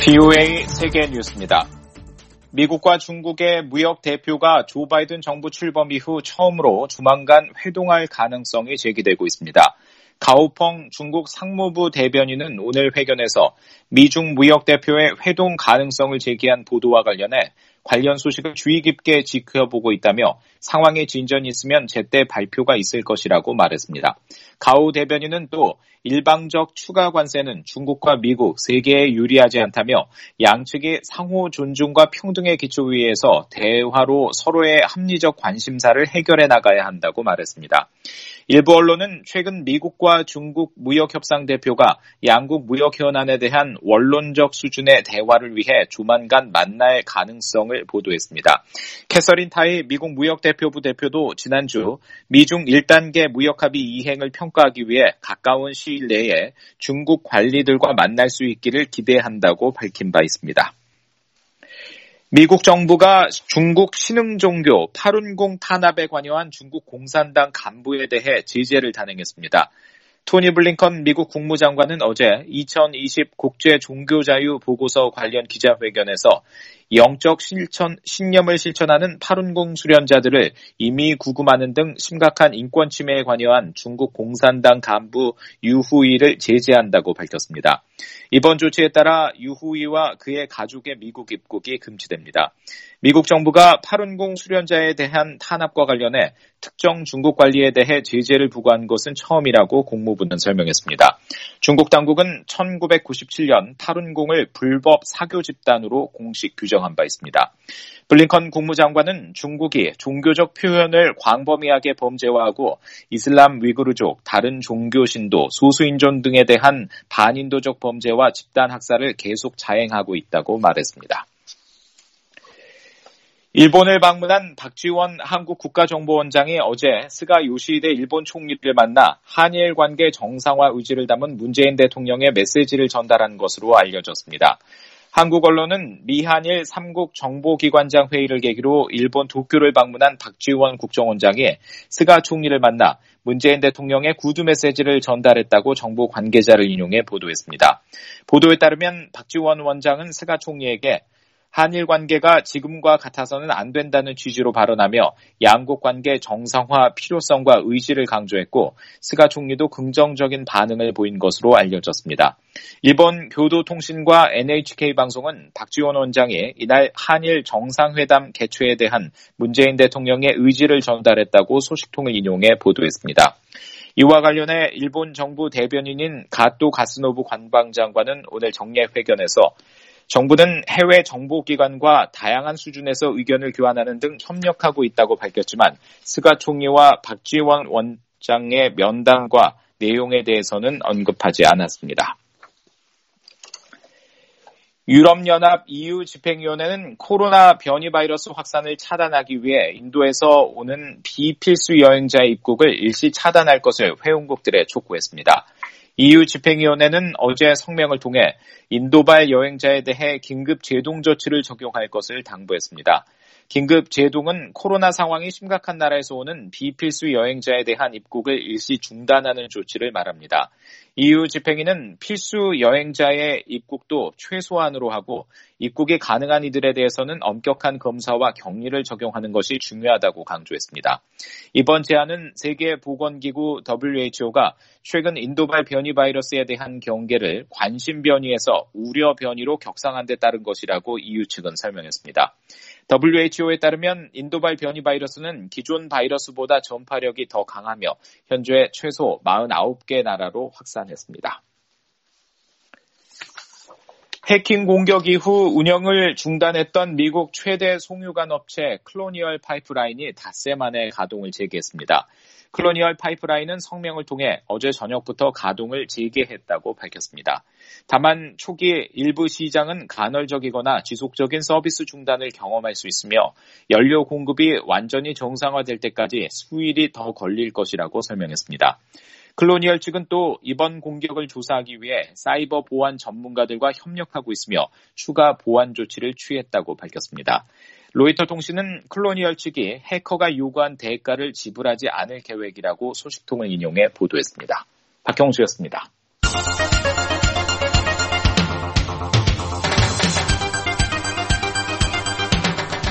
VOA 세계 뉴스입니다. 미국과 중국의 무역 대표가 조 바이든 정부 출범 이후 처음으로 조만간 회동할 가능성이 제기되고 있습니다. 가오펑 중국 상무부 대변인은 오늘 회견에서 미중 무역 대표의 회동 가능성을 제기한 보도와 관련해 관련 소식을 주의 깊게 지켜보고 있다며 상황에 진전이 있으면 제때 발표가 있을 것이라고 말했습니다. 가오 대변인은 또 일방적 추가 관세는 중국과 미국, 세계에 유리하지 않다며 양측이 상호 존중과 평등의 기초 위에서 대화로 서로의 합리적 관심사를 해결해 나가야 한다고 말했습니다. 일부 언론은 최근 미국과 중국 무역협상 대표가 양국 무역 현안에 대한 원론적 수준의 대화를 위해 조만간 만날 가능성을 보도했습니다. 캐서린 타이 미국 무역대표부 대표도 지난주 미중 1단계 무역합의 이행을 평가하기 위해 가까운 시일 내에 중국 관리들과 만날 수 있기를 기대한다고 밝힌 바 있습니다. 미국 정부가 중국 신흥종교 파룬궁 탄압에 관여한 중국 공산당 간부에 대해 제재를 단행했습니다. 토니 블링컨 미국 국무장관은 어제 2020 국제 종교자유 보고서 관련 기자회견에서 영적 신념을 실천하는 파룬궁 수련자들을 임의 구금하는 등 심각한 인권 침해에 관여한 중국 공산당 간부 유후이를 제재한다고 밝혔습니다. 이번 조치에 따라 유후이와 그의 가족의 미국 입국이 금지됩니다. 미국 정부가 파룬궁 수련자에 대한 탄압과 관련해 특정 중국 관리에 대해 제재를 부과한 것은 처음이라고 국무부는 설명했습니다. 중국 당국은 1997년 파룬궁을 불법 사교 집단으로 공식 규정한 바 있습니다. 블링컨 국무장관은 중국이 종교적 표현을 광범위하게 범죄화하고 이슬람 위구르족, 다른 종교 신도, 소수인종 등에 대한 반인도적 범죄와 집단 학살을 계속 자행하고 있다고 말했습니다. 일본을 방문한 박지원 한국 국가정보원장이 어제 스가 요시히데 일본 총리를 만나 한일 관계 정상화 의지를 담은 문재인 대통령의 메시지를 전달한 것으로 알려졌습니다. 한국 언론은 미한일 3국 정보기관장 회의를 계기로 일본 도쿄를 방문한 박지원 국정원장이 스가 총리를 만나 문재인 대통령의 구두 메시지를 전달했다고 정부 관계자를 인용해 보도했습니다. 보도에 따르면 박지원 원장은 스가 총리에게 한일 관계가 지금과 같아서는 안 된다는 취지로 발언하며 양국 관계 정상화 필요성과 의지를 강조했고 스가 총리도 긍정적인 반응을 보인 것으로 알려졌습니다. 일본 교도통신과 NHK 방송은 박지원 원장이 이날 한일 정상회담 개최에 대한 문재인 대통령의 의지를 전달했다고 소식통을 인용해 보도했습니다. 이와 관련해 일본 정부 대변인인 가토 가스노부 관방장관은 오늘 정례회견에서 정부는 해외 정보기관과 다양한 수준에서 의견을 교환하는 등 협력하고 있다고 밝혔지만 스가 총리와 박지원 원장의 면담과 내용에 대해서는 언급하지 않았습니다. 유럽연합 EU 집행위원회는 코로나 변이 바이러스 확산을 차단하기 위해 인도에서 오는 비필수 여행자의 입국을 일시 차단할 것을 회원국들에 촉구했습니다. EU 집행위원회는 어제 성명을 통해 인도발 여행자에 대해 긴급 제동 조치를 적용할 것을 당부했습니다. 긴급 제동은 코로나 상황이 심각한 나라에서 오는 비필수 여행자에 대한 입국을 일시 중단하는 조치를 말합니다. EU 집행위는 필수 여행자의 입국도 최소한으로 하고 입국이 가능한 이들에 대해서는 엄격한 검사와 격리를 적용하는 것이 중요하다고 강조했습니다. 이번 제안은 세계보건기구 WHO가 최근 인도발 변이 바이러스에 대한 경계를 관심 변이에서 우려 변이로 격상한 데 따른 것이라고 EU 측은 설명했습니다. WHO에 따르면 인도발 변이 바이러스는 기존 바이러스보다 전파력이 더 강하며 현재 최소 49개 나라로 확산했습니다. 해킹 공격 이후 운영을 중단했던 미국 최대 송유관 업체 콜로니얼 파이프라인이 닷새 만에 가동을 재개했습니다. 콜로니얼 파이프라인은 성명을 통해 어제 저녁부터 가동을 재개했다고 밝혔습니다. 다만 초기 일부 시장은 간헐적이거나 지속적인 서비스 중단을 경험할 수 있으며 연료 공급이 완전히 정상화될 때까지 수일이 더 걸릴 것이라고 설명했습니다. 콜로니얼 측은 또 이번 공격을 조사하기 위해 사이버 보안 전문가들과 협력하고 있으며 추가 보안 조치를 취했다고 밝혔습니다. 로이터 통신은 콜로니얼 측이 해커가 요구한 대가를 지불하지 않을 계획이라고 소식통을 인용해 보도했습니다. 박형수였습니다.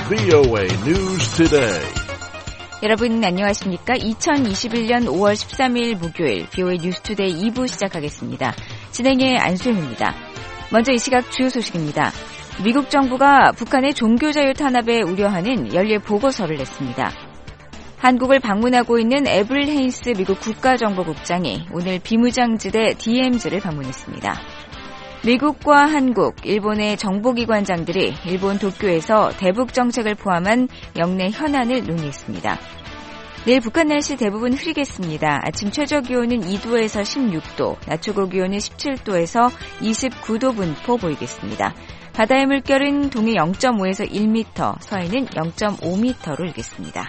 VOA News Today. 여러분 안녕하십니까? 2021년 5월 13일 목요일 VOA 뉴스투데이 2부 시작하겠습니다. 진행의 안소영입니다. 먼저 이 시각 주요 소식입니다. 미국 정부가 북한의 종교자유 탄압에 우려하는 연례 보고서를 냈습니다. 한국을 방문하고 있는 애블 헤인스 미국 국가정보국장이 오늘 비무장지대 DMZ를 방문했습니다. 미국과 한국, 일본의 정보기관장들이 일본 도쿄에서 대북 정책을 포함한 영내 현안을 논의했습니다. 내일 북한 날씨 대부분 흐리겠습니다. 아침 최저기온은 2도에서 16도, 낮 최고기온은 17도에서 29도 분포 보이겠습니다. 바다의 물결은 동해 0.5에서 1m, 서해는 0.5m로 일겠습니다.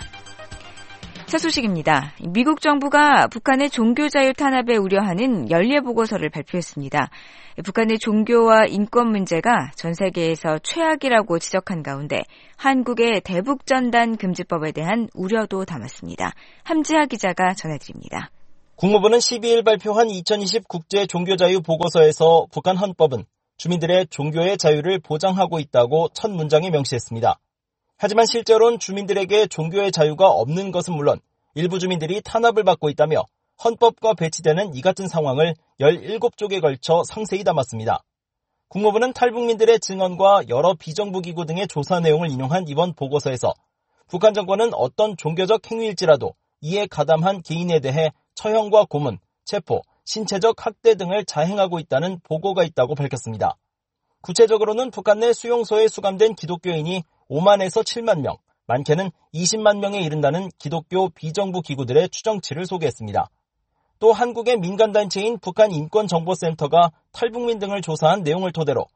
첫 소식입니다. 미국 정부가 북한의 종교자유 탄압에 우려하는 연례 보고서를 발표했습니다. 북한의 종교와 인권 문제가 전 세계에서 최악이라고 지적한 가운데 한국의 대북전단 금지법에 대한 우려도 담았습니다. 함지하 기자가 전해드립니다. 국무부는 12일 발표한 2020 국제 종교자유 보고서에서 북한 헌법은 주민들의 종교의 자유를 보장하고 있다고 첫 문장에 명시했습니다. 하지만 실제로는 주민들에게 종교의 자유가 없는 것은 물론 일부 주민들이 탄압을 받고 있다며 헌법과 배치되는 이 같은 상황을 17쪽에 걸쳐 상세히 담았습니다. 국무부는 탈북민들의 증언과 여러 비정부 기구 등의 조사 내용을 인용한 이번 보고서에서 북한 정권은 어떤 종교적 행위일지라도 이에 가담한 개인에 대해 처형과 고문, 체포, 신체적 학대 등을 자행하고 있다는 보고가 있다고 밝혔습니다. 구체적으로는 북한 내 수용소에 수감된 기독교인이 5만에서 7만 명, 많게는 20만 명에 이른다는 기독교 비정부 기구들의 추정치를 소개했습니다. 또 한국의 민간단체인 북한인권정보센터가 탈북민 등을 조사한 내용을 토대로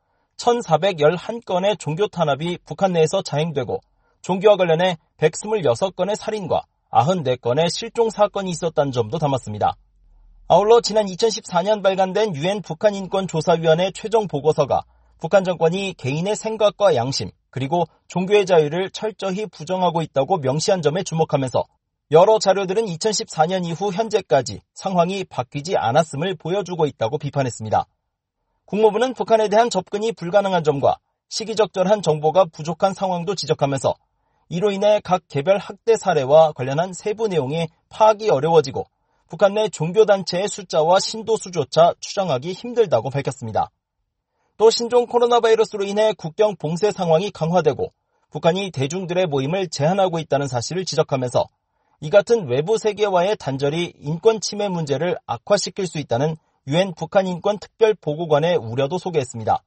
1,411건의 종교 탄압이 북한 내에서 자행되고 종교와 관련해 126건의 살인과 94건의 실종 사건이 있었다는 점도 담았습니다. 아울러 지난 2014년 발간된 유엔 북한인권조사위원회 최종 보고서가 북한 정권이 개인의 생각과 양심, 그리고 종교의 자유를 철저히 부정하고 있다고 명시한 점에 주목하면서 여러 자료들은 2014년 이후 현재까지 상황이 바뀌지 않았음을 보여주고 있다고 비판했습니다. 국무부는 북한에 대한 접근이 불가능한 점과 시기적절한 정보가 부족한 상황도 지적하면서 이로 인해 각 개별 학대 사례와 관련한 세부 내용이 파악이 어려워지고 북한 내 종교단체의 숫자와 신도수조차 추정하기 힘들다고 밝혔습니다. 또 신종 코로나 바이러스로 인해 국경 봉쇄 상황이 강화되고 북한이 대중들의 모임을 제한하고 있다는 사실을 지적하면서 이 같은 외부 세계와의 단절이 인권 침해 문제를 악화시킬 수 있다는 유엔 북한인권특별보고관의 우려도 소개했습니다.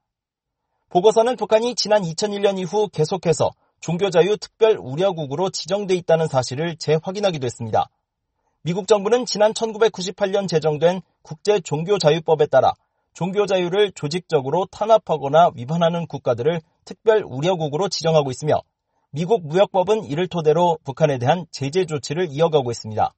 보고서는 북한이 지난 2001년 이후 계속해서 종교자유 특별 우려국으로 지정돼 있다는 사실을 재확인하기도 했습니다. 미국 정부는 지난 1998년 제정된 국제종교자유법에 따라 종교자유를 조직적으로 탄압하거나 위반하는 국가들을 특별 우려국으로 지정하고 있으며 미국 무역법은 이를 토대로 북한에 대한 제재 조치를 이어가고 있습니다.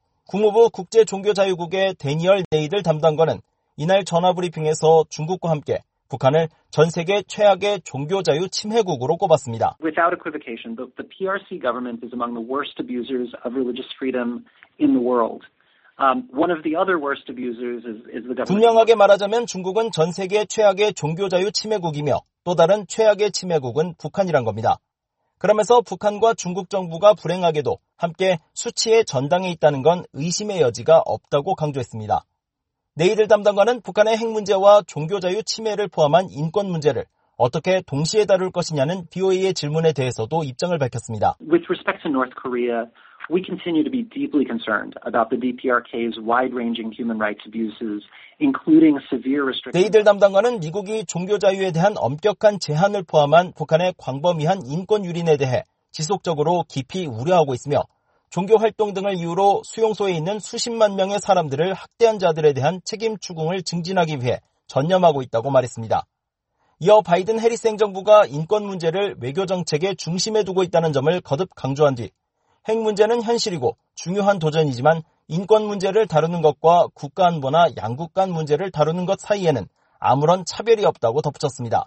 국무부 국제종교자유국의 데니얼 네이들 담당관은 이날 전화브리핑에서 중국과 함께 북한을 전 세계 최악의 종교자유 침해국으로 꼽았습니다. Without equivocation, the PRC government is among the worst abusers of religious freedom in the world. One of the other worst abusers is the government. 분명하게 말하자면 중국은 전 세계 최악의 종교자유 침해국이며 또 다른 최악의 침해국은 북한이란 겁니다. 그러면서 북한과 중국 정부가 불행하게도 함께 수치의 전당에 있다는 건 의심의 여지가 없다고 강조했습니다. 네이들 담당관은 북한의 핵 문제와 종교자유 침해를 포함한 인권 문제를 어떻게 동시에 다룰 것이냐는 BOA의 질문에 대해서도 입장을 밝혔습니다. With respect to North Korea, we continue to be deeply concerned about the DPRK's wide-ranging human rights abuses, including severe restrictions. 네이들 담당관은 미국이 종교자유에 대한 엄격한 제한을 포함한 북한의 광범위한 인권 유린에 대해 지속적으로 깊이 우려하고 있으며 종교활동 등을 이유로 수용소에 있는 수십만 명의 사람들을 학대한 자들에 대한 책임 추궁을 증진하기 위해 전념하고 있다고 말했습니다. 이어 바이든 해리스 행정부가 인권 문제를 외교 정책의 중심에 두고 있다는 점을 거듭 강조한 뒤 핵 문제는 현실이고 중요한 도전이지만 인권 문제를 다루는 것과 국가안보나 양국 간 문제를 다루는 것 사이에는 아무런 차별이 없다고 덧붙였습니다.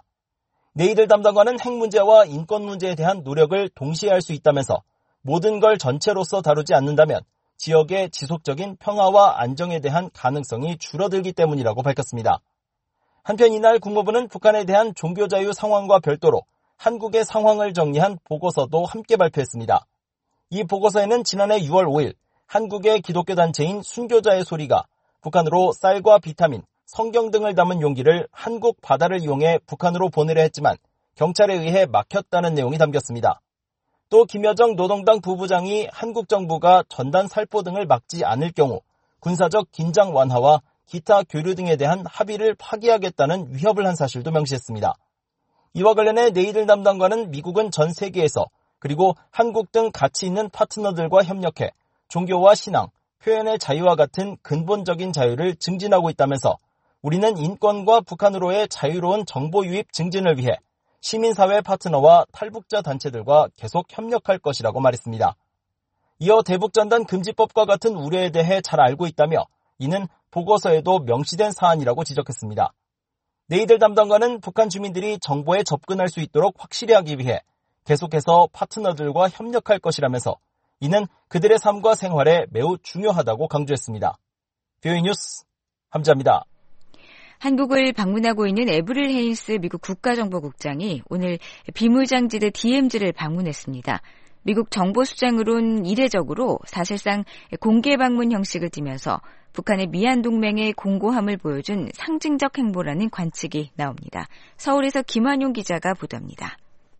네이들 담당관은 핵 문제와 인권 문제에 대한 노력을 동시에 할 수 있다면서 모든 걸 전체로서 다루지 않는다면 지역의 지속적인 평화와 안정에 대한 가능성이 줄어들기 때문이라고 밝혔습니다. 한편 이날 국무부는 북한에 대한 종교자유 상황과 별도로 한국의 상황을 정리한 보고서도 함께 발표했습니다. 이 보고서에는 지난해 6월 5일 한국의 기독교 단체인 순교자의 소리가 북한으로 쌀과 비타민, 성경 등을 담은 용기를 한국 바다를 이용해 북한으로 보내려 했지만 경찰에 의해 막혔다는 내용이 담겼습니다. 또 김여정 노동당 부부장이 한국 정부가 전단 살포 등을 막지 않을 경우 군사적 긴장 완화와 기타 교류 등에 대한 합의를 파기하겠다는 위협을 한 사실도 명시했습니다. 이와 관련해 네이들 담당관은 미국은 전 세계에서 그리고 한국 등 가치 있는 파트너들과 협력해 종교와 신앙, 표현의 자유와 같은 근본적인 자유를 증진하고 있다면서 우리는 인권과 북한으로의 자유로운 정보 유입 증진을 위해 시민사회 파트너와 탈북자 단체들과 계속 협력할 것이라고 말했습니다. 이어 대북전단 금지법과 같은 우려에 대해 잘 알고 있다며 이는 보고서에도 명시된 사안이라고 지적했습니다. 네이들 담당관은 북한 주민들이 정보에 접근할 수 있도록 확실히 하기 위해 계속해서 파트너들과 협력할 것이라면서 이는 그들의 삶과 생활에 매우 중요하다고 강조했습니다. VOA 뉴스 함자입니다. 한국을 방문하고 있는 에브릴 헤인스 미국 국가정보국장이 오늘 비무장지대 DMZ를 방문했습니다. 미국 정보수장으론 이례적으로 사실상 공개 방문 형식을 띠면서 북한의 미얀 동맹의 공고함을 보여준 상징적 행보라는 관측이 나옵니다. 서울에서 김환용 기자가 보도합니다.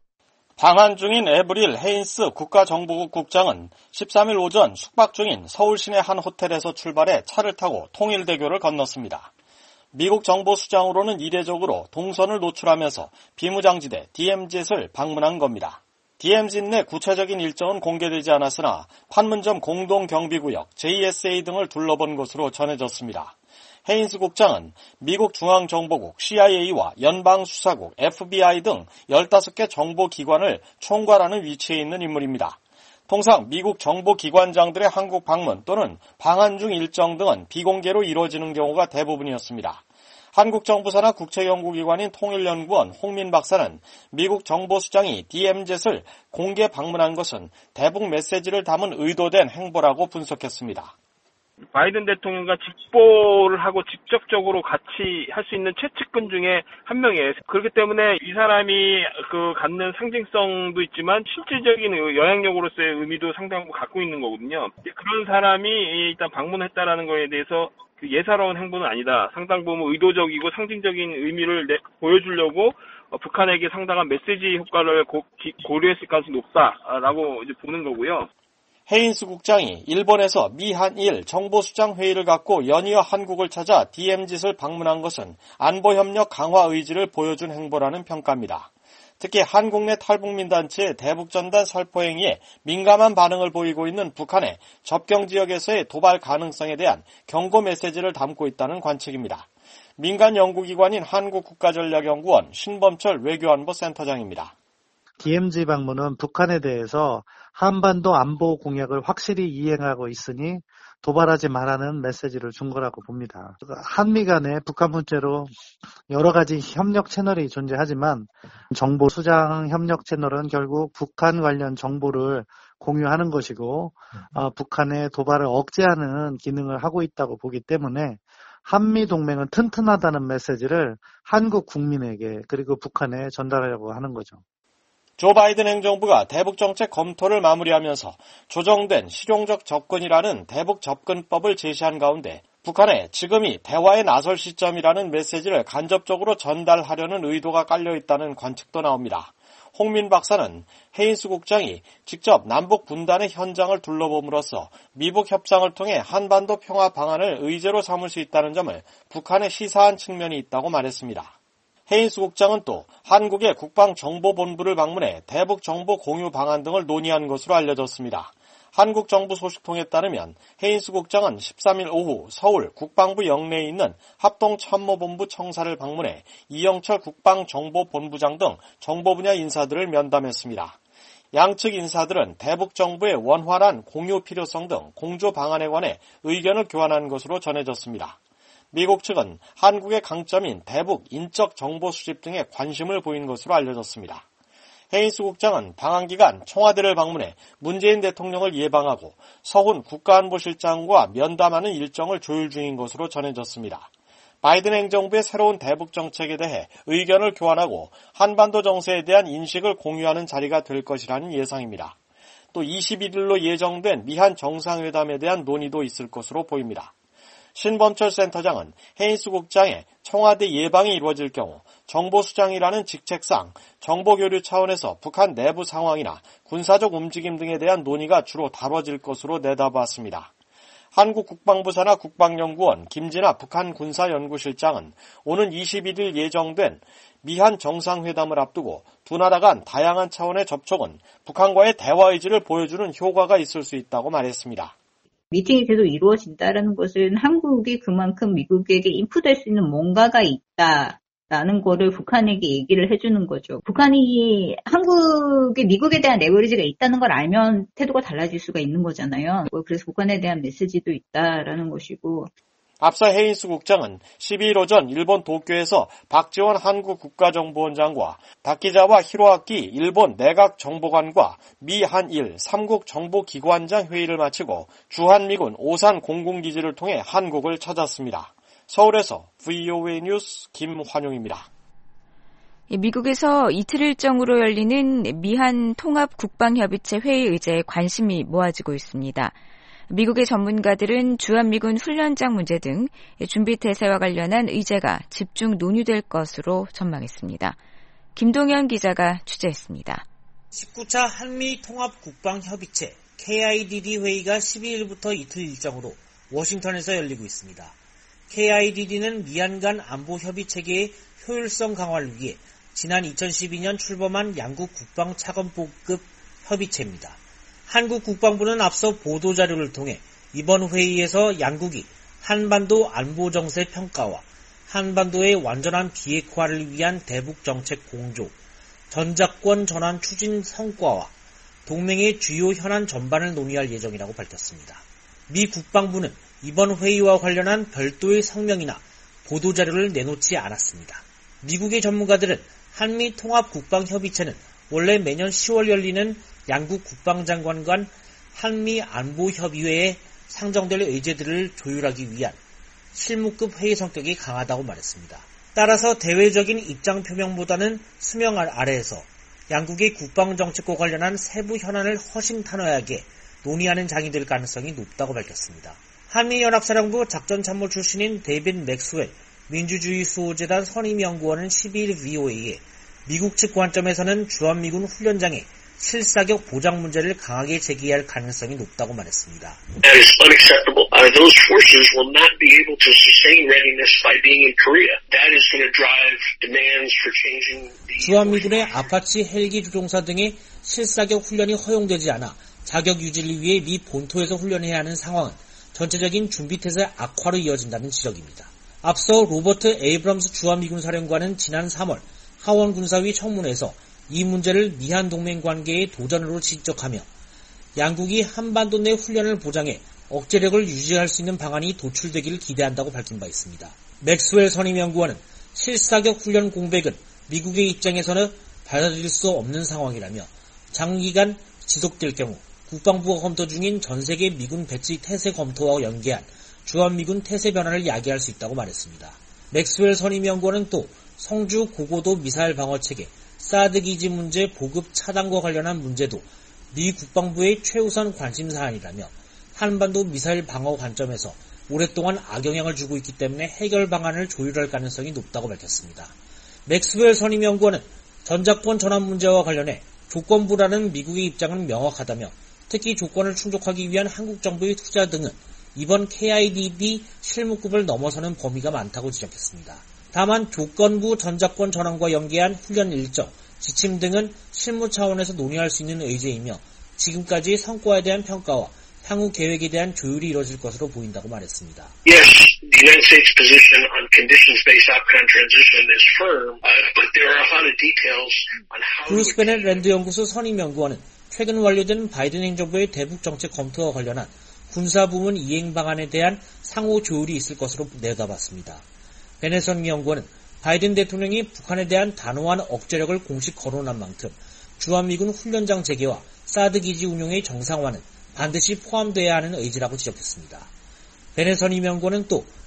방한 중인 에브릴 헤인스 국가정보국 국장은 13일 오전 숙박 중인 서울 시내 한 호텔에서 출발해 차를 타고 통일대교를 건넜습니다. 미국 정보수장으로는 이례적으로 동선을 노출하면서 비무장지대 DMZ를 방문한 겁니다. DMZ 내 구체적인 일정은 공개되지 않았으나 판문점 공동경비구역 JSA 등을 둘러본 것으로 전해졌습니다. 헤인스 국장은 미국 중앙정보국 CIA와 연방수사국 FBI 등 15개 정보기관을 총괄하는 위치에 있는 인물입니다. 통상 미국 정보기관장들의 한국 방문 또는 방한 중 일정 등은 비공개로 이루어지는 경우가 대부분이었습니다. 한국 정부사나 국제연구기관인 통일연구원 홍민 박사는 미국 정보수장이 DMZ를 공개 방문한 것은 대북 메시지를 담은 의도된 행보라고 분석했습니다. 바이든 대통령과 직보를 하고 직접적으로 같이 할 수 있는 최측근 중에 한 명이에요. 그렇기 때문에 이 사람이 갖는 상징성도 있지만 실질적인 영향력으로서의 의미도 상당히 갖고 있는 거거든요. 그런 사람이 일단 방문했다라는 거에 대해서 예사로운 행보는 아니다. 상당 부분 의도적이고 상징적인 의미를 보여주려고 북한에게 상당한 메시지 효과를 고려했을 가능성이 높다라고 이제 보는 거고요. 헤인스 국장이 일본에서 미한일 정보수장 회의를 갖고 연이어 한국을 찾아 DMZ를 방문한 것은 안보협력 강화 의지를 보여준 행보라는 평가입니다. 특히 한국 내 탈북민 단체의 대북전단 살포 행위에 민감한 반응을 보이고 있는 북한의 접경 지역에서의 도발 가능성에 대한 경고 메시지를 담고 있다는 관측입니다. 민간 연구기관인 한국국가전략연구원 신범철 외교안보 센터장입니다. DMZ 방문은 북한에 대해서 한반도 안보 공약을 확실히 이행하고 있으니 도발하지 말라는 메시지를 준 거라고 봅니다. 한미 간의 북한 문제로 여러 가지 협력 채널이 존재하지만 정보 수장 협력 채널은 결국 북한 관련 정보를 공유하는 것이고 북한의 도발을 억제하는 기능을 하고 있다고 보기 때문에 한미 동맹은 튼튼하다는 메시지를 한국 국민에게 그리고 북한에 전달하려고 하는 거죠. 조 바이든 행정부가 대북 정책 검토를 마무리하면서 조정된 실용적 접근이라는 대북 접근법을 제시한 가운데 북한에 지금이 대화에 나설 시점이라는 메시지를 간접적으로 전달하려는 의도가 깔려 있다는 관측도 나옵니다. 홍민 박사는 헤인스 국장이 직접 남북 분단의 현장을 둘러봄으로써 미북 협상을 통해 한반도 평화 방안을 의제로 삼을 수 있다는 점을 북한에 시사한 측면이 있다고 말했습니다. 헤인스 국장은 또 한국의 국방정보본부를 방문해 대북 정보 공유 방안 등을 논의한 것으로 알려졌습니다. 한국 정부 소식통에 따르면 헤인스 국장은 13일 오후 서울 국방부 영내에 있는 합동참모본부 청사를 방문해 이영철 국방정보본부장 등 정보 분야 인사들을 면담했습니다. 양측 인사들은 대북 정부의 원활한 공유 필요성 등 공조 방안에 관해 의견을 교환한 것으로 전해졌습니다. 미국 측은 한국의 강점인 대북 인적 정보 수집 등에 관심을 보인 것으로 알려졌습니다. 헤인스 국장은 방한 기간 청와대를 방문해 문재인 대통령을 예방하고 서훈 국가안보실장과 면담하는 일정을 조율 중인 것으로 전해졌습니다. 바이든 행정부의 새로운 대북 정책에 대해 의견을 교환하고 한반도 정세에 대한 인식을 공유하는 자리가 될 것이라는 예상입니다. 또 21일로 예정된 미한 정상회담에 대한 논의도 있을 것으로 보입니다. 신범철 센터장은 헤인스 국장의 청와대 예방이 이루어질 경우 정보수장이라는 직책상 정보교류 차원에서 북한 내부 상황이나 군사적 움직임 등에 대한 논의가 주로 다뤄질 것으로 내다봤습니다. 한국 국방부 산하 국방연구원 김진아 북한 군사연구실장은 오는 21일 예정된 미한 정상회담을 앞두고 두 나라 간 다양한 차원의 접촉은 북한과의 대화 의지를 보여주는 효과가 있을 수 있다고 말했습니다. 미팅이 계속 이루어진다는 것은 한국이 그만큼 미국에게 인풋할 수 있는 뭔가가 있다라는 거를 북한에게 얘기를 해주는 거죠. 북한이 미국에 대한 레버리지가 있다는 걸 알면 태도가 달라질 수가 있는 거잖아요. 그래서 북한에 대한 메시지도 있다라는 것이고. 앞서 헤인스 국장은 12일 오전 일본 도쿄에서 박지원 한국 국가정보원장과 다키자와 히로아키 일본 내각정보관과 미 한일 3국 정보기관장 회의를 마치고 주한미군 오산 공군기지를 통해 한국을 찾았습니다. 서울에서 VOA 뉴스 김환용입니다. 미국에서 이틀 일정으로 열리는 미한 통합국방협의체 회의 의제에 관심이 모아지고 있습니다. 미국의 전문가들은 주한미군 훈련장 문제 등 준비태세와 관련한 의제가 집중 논의될 것으로 전망했습니다. 김동현 기자가 취재했습니다. 19차 한미통합국방협의체 KIDD 회의가 12일부터 이틀 일정으로 워싱턴에서 열리고 있습니다. KIDD는 미한 간 안보협의체계의 효율성 강화를 위해 지난 2012년 출범한 양국 국방차관보급 협의체입니다. 한국 국방부는 앞서 보도자료를 통해 이번 회의에서 양국이 한반도 안보정세 평가와 한반도의 완전한 비핵화를 위한 대북정책 공조, 전작권 전환 추진 성과와 동맹의 주요 현안 전반을 논의할 예정이라고 밝혔습니다. 미 국방부는 이번 회의와 관련한 별도의 성명이나 보도자료를 내놓지 않았습니다. 미국의 전문가들은 한미통합국방협의체는 원래 매년 10월 열리는 양국 국방장관 간 한미안보협의회에 상정될 의제들을 조율하기 위한 실무급 회의 성격이 강하다고 말했습니다. 따라서 대외적인 입장 표명보다는 수명 아래에서 양국의 국방정책과 관련한 세부 현안을 허심탄회하게 논의하는 장이 될 가능성이 높다고 밝혔습니다. 한미연합사령부 작전참모 출신인 데이빗 맥스웰 민주주의 수호재단 선임연구원은 12일 VOA에 미국 측 관점에서는 주한미군 훈련장의 실사격 보장 문제를 강하게 제기할 가능성이 높다고 말했습니다. That is unacceptable. Those forces will not be able to sustain readiness by being in Korea. That is going to drive demands for changing the... 주한미군의 아파치 헬기 조종사 등의 실사격 훈련이 허용되지 않아 자격 유지를 위해 미 본토에서 훈련해야 하는 상황은 전체적인 준비태세 악화로 이어진다는 지적입니다. 앞서 로버트 에이브럼스 주한미군 사령관은 지난 3월 하원군사위 청문회에서 이 문제를 미한 동맹 관계의 도전으로 지적하며 양국이 한반도 내 훈련을 보장해 억제력을 유지할 수 있는 방안이 도출되기를 기대한다고 밝힌 바 있습니다. 맥스웰 선임연구원은 실사격 훈련 공백은 미국의 입장에서는 받아들일 수 없는 상황이라며 장기간 지속될 경우 국방부가 검토 중인 전세계 미군 배치 태세 검토와 연계한 주한미군 태세 변화를 야기할 수 있다고 말했습니다. 맥스웰 선임연구원은 또 성주 고고도 미사일 방어체계 사드 기지 문제 보급 차단과 관련한 문제도 미 국방부의 최우선 관심 사안이라며 한반도 미사일 방어 관점에서 오랫동안 악영향을 주고 있기 때문에 해결 방안을 조율할 가능성이 높다고 밝혔습니다. 맥스웰 선임연구원은 전작권 전환 문제와 관련해 조건부라는 미국의 입장은 명확하다며 특히 조건을 충족하기 위한 한국 정부의 투자 등은 이번 KIDD 실무급을 넘어서는 범위가 많다고 지적했습니다. 다만 조건부 전작권 전환과 연계한 훈련 일정, 지침 등은 실무 차원에서 논의할 수 있는 의제이며 지금까지의 성과에 대한 평가와 향후 계획에 대한 조율이 이루어질 것으로 보인다고 말했습니다. Yes, the United States position on conditions-based Afghan transition is firm, but there are a lot of details on how... 브루스 베넷 랜드 연구소 선임연구원은 최근 완료된 바이든 행정부의 대북 정책 검토와 관련한 군사부문 이행 방안에 대한 상호 조율이 있을 것으로 내다봤습니다. 베넷 선임연구원은 바이든 대통령이 북한에 대한 단호한 억제력을 공식 거론한 만큼 주한미군 훈련장 재개와 사드 기지 운용의 정상화는 반드시 포함돼야 하는 의지라고 지적했습니다. 베넷 선임연구원은 또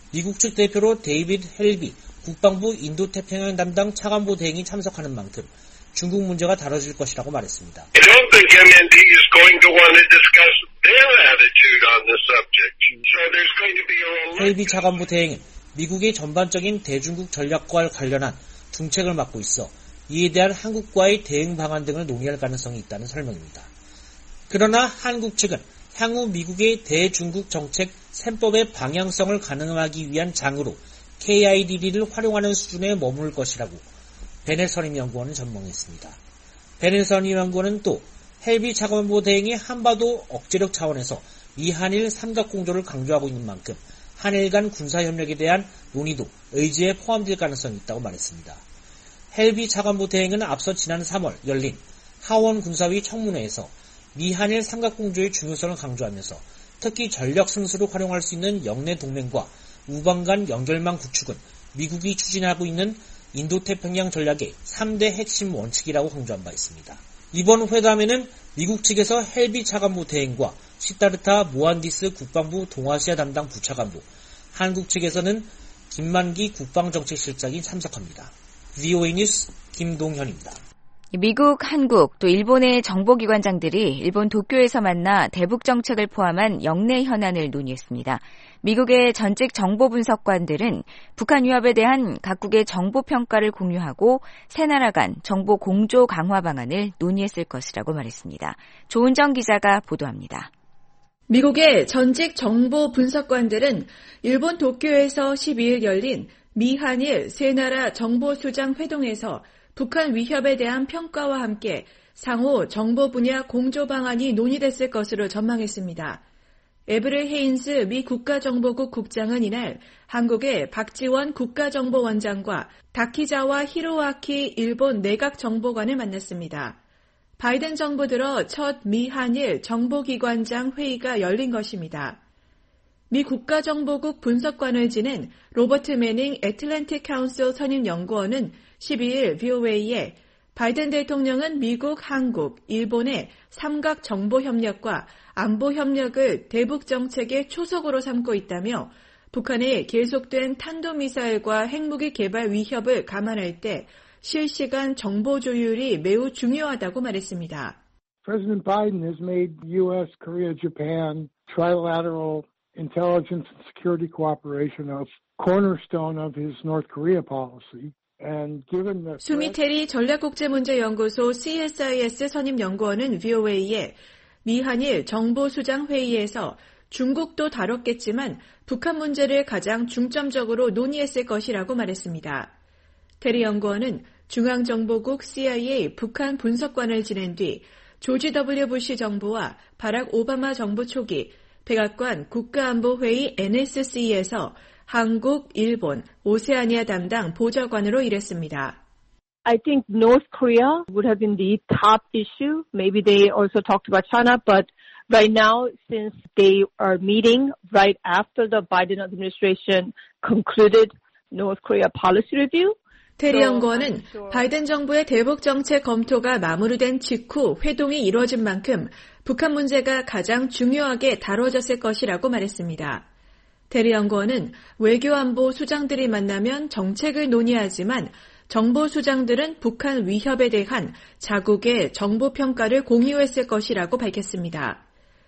미국 측 대표로 데이비드 헬비 국방부 인도태평양 담당 차관보 대행이 참석하는 만큼 중국 문제가 다뤄질 것이라고 말했습니다. I don't think MND is going to want to discuss their attitude on the subject. So there's going to be a 헬비 차관보 대행은 미국의 전반적인 대중국 전략과 관련한 중책을 맡고 있어 이에 대한 한국과의 대응 방안 등을 논의할 가능성이 있다는 설명입니다. 그러나 한국 측은 향후 미국의 대중국 정책 셈법의 방향성을 가능하기 위한 장으로 KIDD를 활용하는 수준에 머물 것이라고 베넷 선임연구원은 전망했습니다. 베넷 선임연구원은 또 헬비 차관보 대행이 한반도 억제력 차원에서 미한일 삼각공조를 강조하고 있는 만큼 한일 간 군사협력에 대한 논의도 의지에 포함될 가능성이 있다고 말했습니다. 헬비 차관보 대행은 앞서 지난 3월 열린 하원 군사위 청문회에서 미한일 삼각공조의 중요성을 강조하면서 특히 전력 승수로 활용할 수 있는 영내 동맹과 우방 간 연결망 구축은 미국이 추진하고 있는 인도태평양 전략의 3대 핵심 원칙이라고 강조한 바 있습니다. 이번 회담에는 미국 측에서 헬비 차관보 대행과 시타르타 모한디스 국방부 동아시아 담당 부차관보, 한국 측에서는 김만기 국방정책실장이 참석합니다. VOA 뉴스 김동현입니다. 미국, 한국, 또 일본의 정보기관장들이 일본 도쿄에서 만나 대북 정책을 포함한 영내 현안을 논의했습니다. 미국의 전직 정보분석관들은 북한 위협에 대한 각국의 정보평가를 공유하고 세 나라 간 정보 공조 강화 방안을 논의했을 것이라고 말했습니다. 조은정 기자가 보도합니다. 미국의 전직 정보분석관들은 일본 도쿄에서 12일 열린 미한일 세 나라 정보수장 회동에서 북한 위협에 대한 평가와 함께 상호 정보 분야 공조 방안이 논의됐을 것으로 전망했습니다. 에브릴 헤인스 미 국가정보국 국장은 이날 한국의 박지원 국가정보원장과 다키자와 히로아키 일본 내각정보관을 만났습니다. 바이든 정부 들어 첫 미한일 정보기관장 회의가 열린 것입니다. 미 국가정보국 분석관을 지낸 로버트 매닝 애틀랜틱 카운슬 선임연구원은 12일 VOA에 바이든 대통령은 미국, 한국, 일본의 삼각 정보협력과 안보협력을 대북 정책의 초석으로 삼고 있다며 북한의 계속된 탄도미사일과 핵무기 개발 위협을 감안할 때 실시간 정보 조율이 매우 중요하다고 말했습니다. President Biden has made U.S., Korea, Japan trilateral intelligence and security cooperation a cornerstone of his North Korea policy. 수미테리 전략국제문제연구소 CSIS 선임연구원은 VOA에 미한일 정보수장회의에서 중국도 다뤘겠지만 북한 문제를 가장 중점적으로 논의했을 것이라고 말했습니다. 테리 연구원은 중앙정보국 CIA 북한 분석관을 지낸 뒤 조지 W. 부시 정부와 바락 오바마 정부 초기 백악관 국가안보회의 NSC에서 한국, 일본, 오세아니아 담당 보좌관으로 일했습니다. I think North Korea would have been the top issue. Maybe they also talked about China, but right now, since they are meeting right after the Biden administration concluded North Korea policy review, 테리 연구원은 바이든 정부의 대북 정책 검토가 마무리된 직후 회동이 이루어진 만큼 북한 문제가 가장 중요하게 다뤄졌을 것이라고 말했습니다. 테리 연구원은 외교안보 수장들이 만나면 정책을 논의하지만 정보 수장들은 북한 위협에 대한 자국의 정보평가를 공유했을 것이라고 밝혔습니다.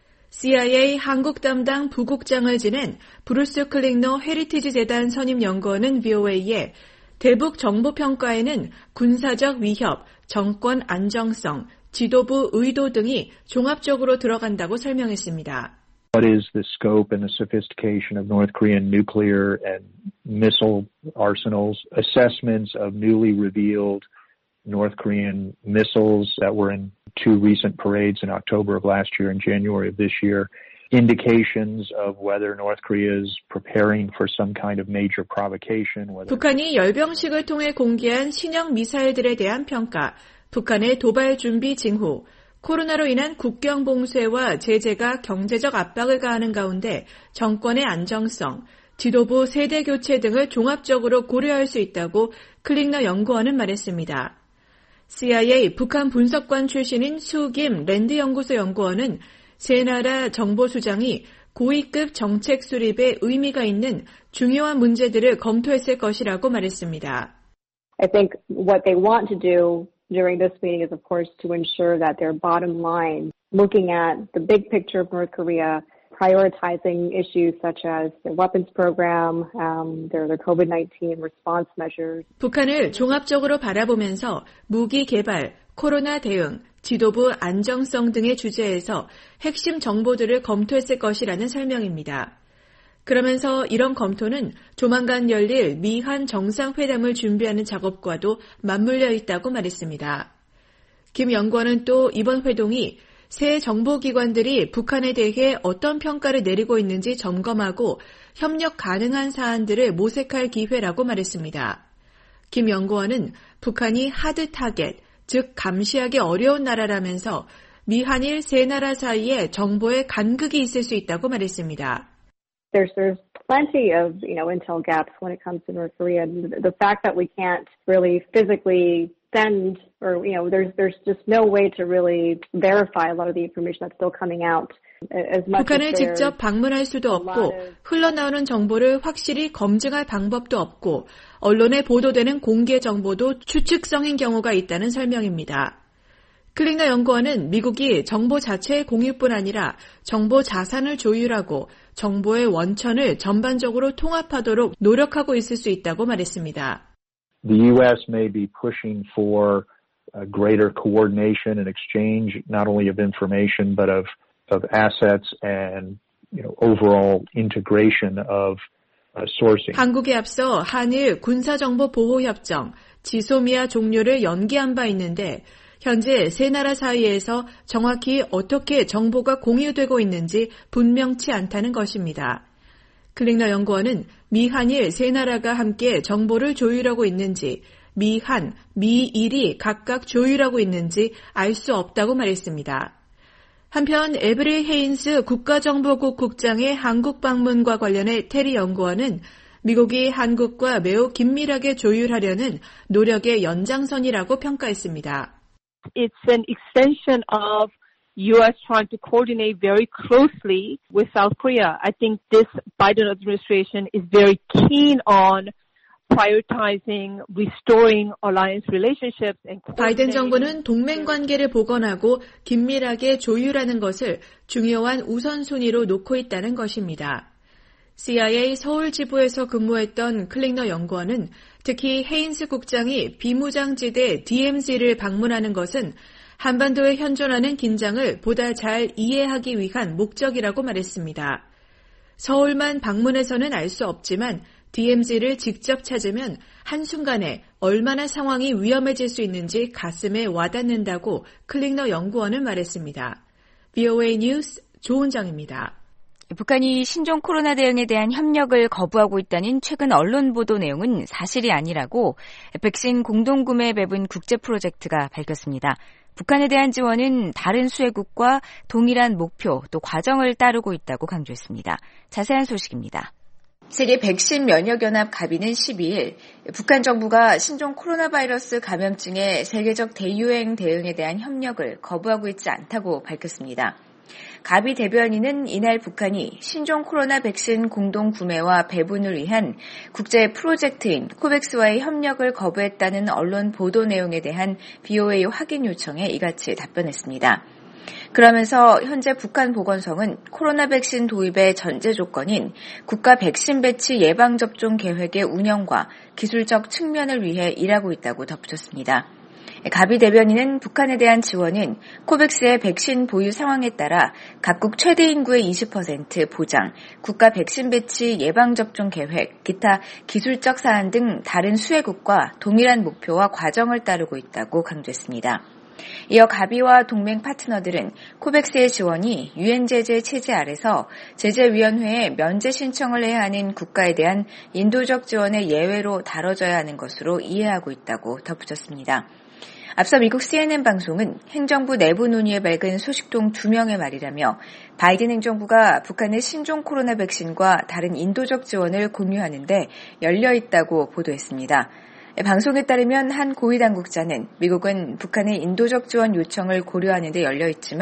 CIA 한국 담당 부국장을 지낸 브루스 클링너 헤리티지 재단 선임연구원은 VOA에 대북 정보평가에는 군사적 위협, 정권 안정성, 지도부 의도 등이 종합적으로 들어간다고 설명했습니다. What is the scope and the sophistication of North Korean nuclear and missile arsenals, assessments of newly revealed North Korean missiles that were in two recent parades in October of last year and January of this year, indications of whether North Korea is preparing for some kind of major provocation. 북한이 열병식을 통해 공개한 신형 미사일들에 대한 평가, 북한의 도발 준비 징후, 코로나로 인한 국경 봉쇄와 제재가 경제적 압박을 가하는 가운데 정권의 안정성, 지도부 세대 교체 등을 종합적으로 고려할 수 있다고 클링너 연구원은 말했습니다. CIA 북한 분석관 출신인 수김 랜드 연구소 연구원은 세 나라 정보수장이 고위급 정책 수립에 의미가 있는 중요한 문제들을 검토했을 것이라고 말했습니다. I think what they want to do during this meeting is, of course, to ensure that their bottom line, looking at the big picture of North Korea, prioritizing issues such as their weapons program, their COVID-19 response measures. 북한을 종합적으로 바라보면서 무기 개발, 코로나 대응, 지도부 안정성 등의 주제에서 핵심 정보들을 검토했을 것이라는 설명입니다. 그러면서 이런 검토는 조만간 열릴 미한 정상회담을 준비하는 작업과도 맞물려 있다고 말했습니다. 김 연구원은 또 이번 회동이 새 정보기관들이 북한에 대해 어떤 평가를 내리고 있는지 점검하고 협력 가능한 사안들을 모색할 기회라고 말했습니다. 김 연구원은 북한이 하드 타겟, 즉 감시하기 어려운 나라라면서 미한일 세 나라 사이에 정보의 간극이 있을 수 있다고 말했습니다. There's plenty of, intel gaps when it comes to North Korea. The fact that we can't really physically send or, there's just no way to really verify a lot of the information that's still coming out. As much 북한을 as 직접 방문할 수도 없고 흘러나오는 정보를 확실히 검증할 방법도 없고 언론에 보도되는 공개 정보도 추측성인 경우가 있다는 설명입니다. 클링너 연구원은 미국이 정보 자체의 공유뿐 아니라 정보 자산을 조율하고 정보의 원천을 전반적으로 통합하도록 노력하고 있을 수 있다고 말했습니다. The U.S. may be pushing for greater coordination and exchange not only of information but of assets and overall integration of sourcing. 한국에 앞서 한일 군사정보보호협정, 지소미아 종료를 연기한 바 있는데 현재 세 나라 사이에서 정확히 어떻게 정보가 공유되고 있는지 분명치 않다는 것입니다. 클링너 연구원은 미한일 세 나라가 함께 정보를 조율하고 있는지 미한, 미일이 각각 조율하고 있는지 알 수 없다고 말했습니다. 한편 에브리 헤인스 국가정보국 국장의 한국 방문과 관련해 테리 연구원은 미국이 한국과 매우 긴밀하게 조율하려는 노력의 연장선이라고 평가했습니다. It's an extension of U.S. trying to coordinate very closely with South Korea. I think this Biden administration is very keen on prioritizing restoring alliance relationships and 바이든 정부는 동맹 관계를 복원하고 긴밀하게 조율하는 것을 중요한 우선순위로 놓고 있다는 것입니다. CIA 서울 지부에서 근무했던 클링너 연구원은 특히 헤인스 국장이 비무장지대 DMZ를 방문하는 것은 한반도에 현존하는 긴장을 보다 잘 이해하기 위한 목적이라고 말했습니다. 서울만 방문해서는 알 수 없지만 DMZ를 직접 찾으면 한순간에 얼마나 상황이 위험해질 수 있는지 가슴에 와닿는다고 클링너 연구원은 말했습니다. VOA 뉴스 조은정입니다. 북한이 신종 코로나 대응에 대한 협력을 거부하고 있다는 최근 언론 보도 내용은 사실이 아니라고 백신 공동구매 배분 국제 프로젝트가 밝혔습니다. 북한에 대한 지원은 다른 수혜국과 동일한 목표 또 과정을 따르고 있다고 강조했습니다. 자세한 소식입니다. 세계 백신 면역연합 가비는 12일 북한 정부가 신종 코로나 바이러스 감염증의 세계적 대유행 대응에 대한 협력을 거부하고 있지 않다고 밝혔습니다. 가비 대변인은 이날 북한이 신종 코로나 백신 공동 구매와 배분을 위한 국제 프로젝트인 코백스와의 협력을 거부했다는 언론 보도 내용에 대한 VOA 확인 요청에 이같이 답변했습니다. 그러면서 현재 북한 보건성은 코로나 백신 도입의 전제 조건인 국가 백신 배치 예방접종 계획의 운영과 기술적 측면을 위해 일하고 있다고 덧붙였습니다. 가비 대변인은 북한에 대한 지원은 코백스의 백신 보유 상황에 따라 각국 최대 인구의 20% 보장, 국가 백신 배치 예방접종 계획, 기타 기술적 사안 등 다른 수혜국과 동일한 목표와 과정을 따르고 있다고 강조했습니다. 이어 가비와 동맹 파트너들은 코백스의 지원이 유엔 제재 체제 아래서 제재위원회에 면제 신청을 해야 하는 국가에 대한 인도적 지원의 예외로 다뤄져야 하는 것으로 이해하고 있다고 덧붙였습니다. 앞서 미국 CNN 방송은 행정부 내부 논의에 밝은 소식통 2명의 말이라며 바이든 행정부가 북한의 신종 코로나 백신과 다른 인도적 지원을 공유하는 데 열려 있다고 보도했습니다. 방송에 따르면 한 고위 당국자는 미국은 북한의 인도적 지원 요청을 고려하는 데 열려 있지만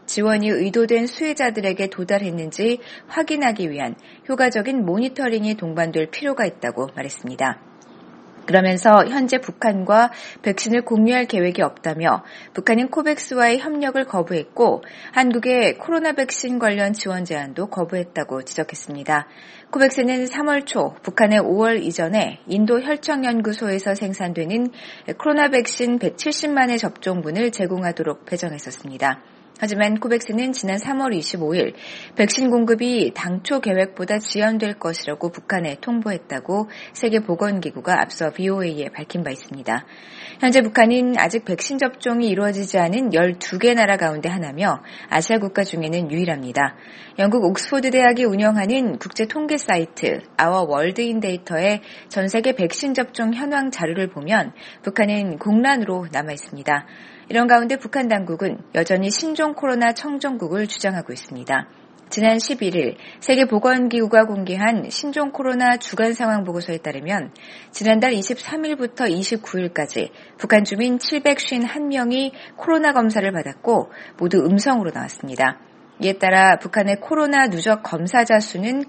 지원이 의도된 수혜자들에게 도달했는지 확인하기 위한 효과적인 모니터링이 동반될 필요가 있다고 말했습니다. 그러면서 현재 북한과 백신을 공유할 계획이 없다며 북한은 코백스와의 협력을 거부했고 한국의 코로나 백신 관련 지원 제안도 거부했다고 지적했습니다. 코백스는 3월 초 북한의 5월 이전에 인도 혈청연구소에서 생산되는 코로나 백신 170만의 접종분을 제공하도록 배정했었습니다. 하지만 코백스는 지난 3월 25일 백신 공급이 당초 계획보다 지연될 것이라고 북한에 통보했다고 세계보건기구가 앞서 VOA에 밝힌 바 있습니다. 현재 북한은 아직 백신 접종이 이루어지지 않은 12개 나라 가운데 하나며 아시아 국가 중에는 유일합니다. 영국 옥스포드 대학이 운영하는 국제 통계 사이트 아워 월드인 데이터의 전 세계 백신 접종 현황 자료를 보면 북한은 공란으로 남아 있습니다. 이런 가운데 북한 당국은 여전히 신종 코로나 청정국을 주장하고 있습니다. 지난 11일 세계보건기구가 공개한 신종 코로나 주간 상황 보고서에 따르면 지난달 23일부터 29일까지 북한 주민 751명이 코로나 검사를 받았고 모두 음성으로 나왔습니다. 이에 따라 북한의 코로나 누적 검사자 수는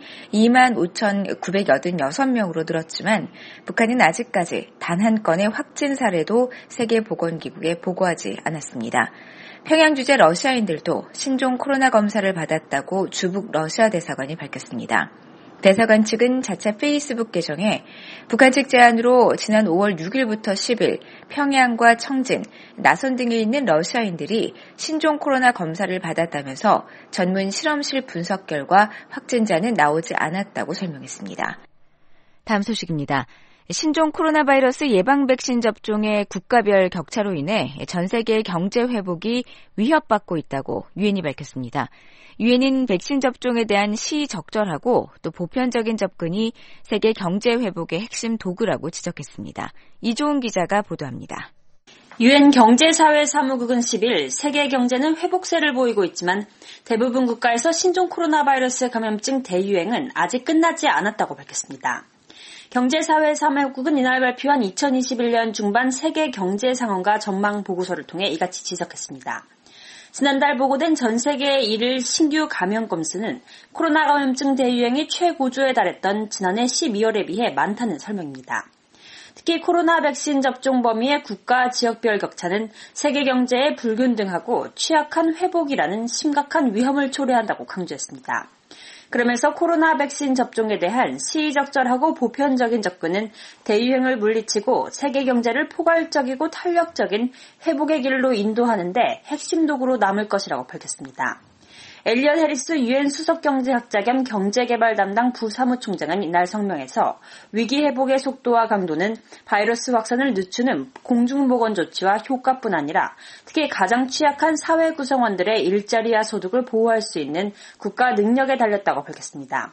25,986명으로 늘었지만 북한은 아직까지 단 한 건의 확진 사례도 세계보건기구에 보고하지 않았습니다. 평양 주재 러시아인들도 신종 코로나 검사를 받았다고 주북 러시아 대사관이 밝혔습니다. 대사관 측은 자체 페이스북 계정에 북한 측 제안으로 지난 5월 6일부터 10일 평양과 청진, 나선 등에 있는 러시아인들이 신종 코로나 검사를 받았다면서 전문 실험실 분석 결과 확진자는 나오지 않았다고 설명했습니다. 다음 소식입니다. 신종 코로나 바이러스 예방 백신 접종의 국가별 격차로 인해 전 세계의 경제 회복이 위협받고 있다고 유엔이 밝혔습니다. 유엔은 백신 접종에 대한 시적절하고 또 보편적인 접근이 세계 경제 회복의 핵심 도구라고 지적했습니다. 이종훈 기자가 보도합니다. 유엔 경제사회사무국은 10일 세계 경제는 회복세를 보이고 있지만 대부분 국가에서 신종 코로나 바이러스 감염증 대유행은 아직 끝나지 않았다고 밝혔습니다. 경제사회사무국은 이날 발표한 2021년 중반 세계 경제 상황과 전망 보고서를 통해 이같이 지적했습니다. 지난달 보고된 전 세계의 1일 신규 감염 건수는 코로나 감염증 대유행이 최고조에 달했던 지난해 12월에 비해 많다는 설명입니다. 특히 코로나 백신 접종 범위의 국가 지역별 격차는 세계 경제의 불균등하고 취약한 회복이라는 심각한 위험을 초래한다고 강조했습니다. 그러면서 코로나 백신 접종에 대한 시의적절하고 보편적인 접근은 대유행을 물리치고 세계 경제를 포괄적이고 탄력적인 회복의 길로 인도하는 데 핵심 도구로 남을 것이라고 밝혔습니다. 엘리엇 해리스 유엔 수석경제학자 겸 경제개발 담당 부사무총장은 이날 성명에서 위기 회복의 속도와 강도는 바이러스 확산을 늦추는 공중보건 조치와 효과뿐 아니라 특히 가장 취약한 사회 구성원들의 일자리와 소득을 보호할 수 있는 국가 능력에 달렸다고 밝혔습니다.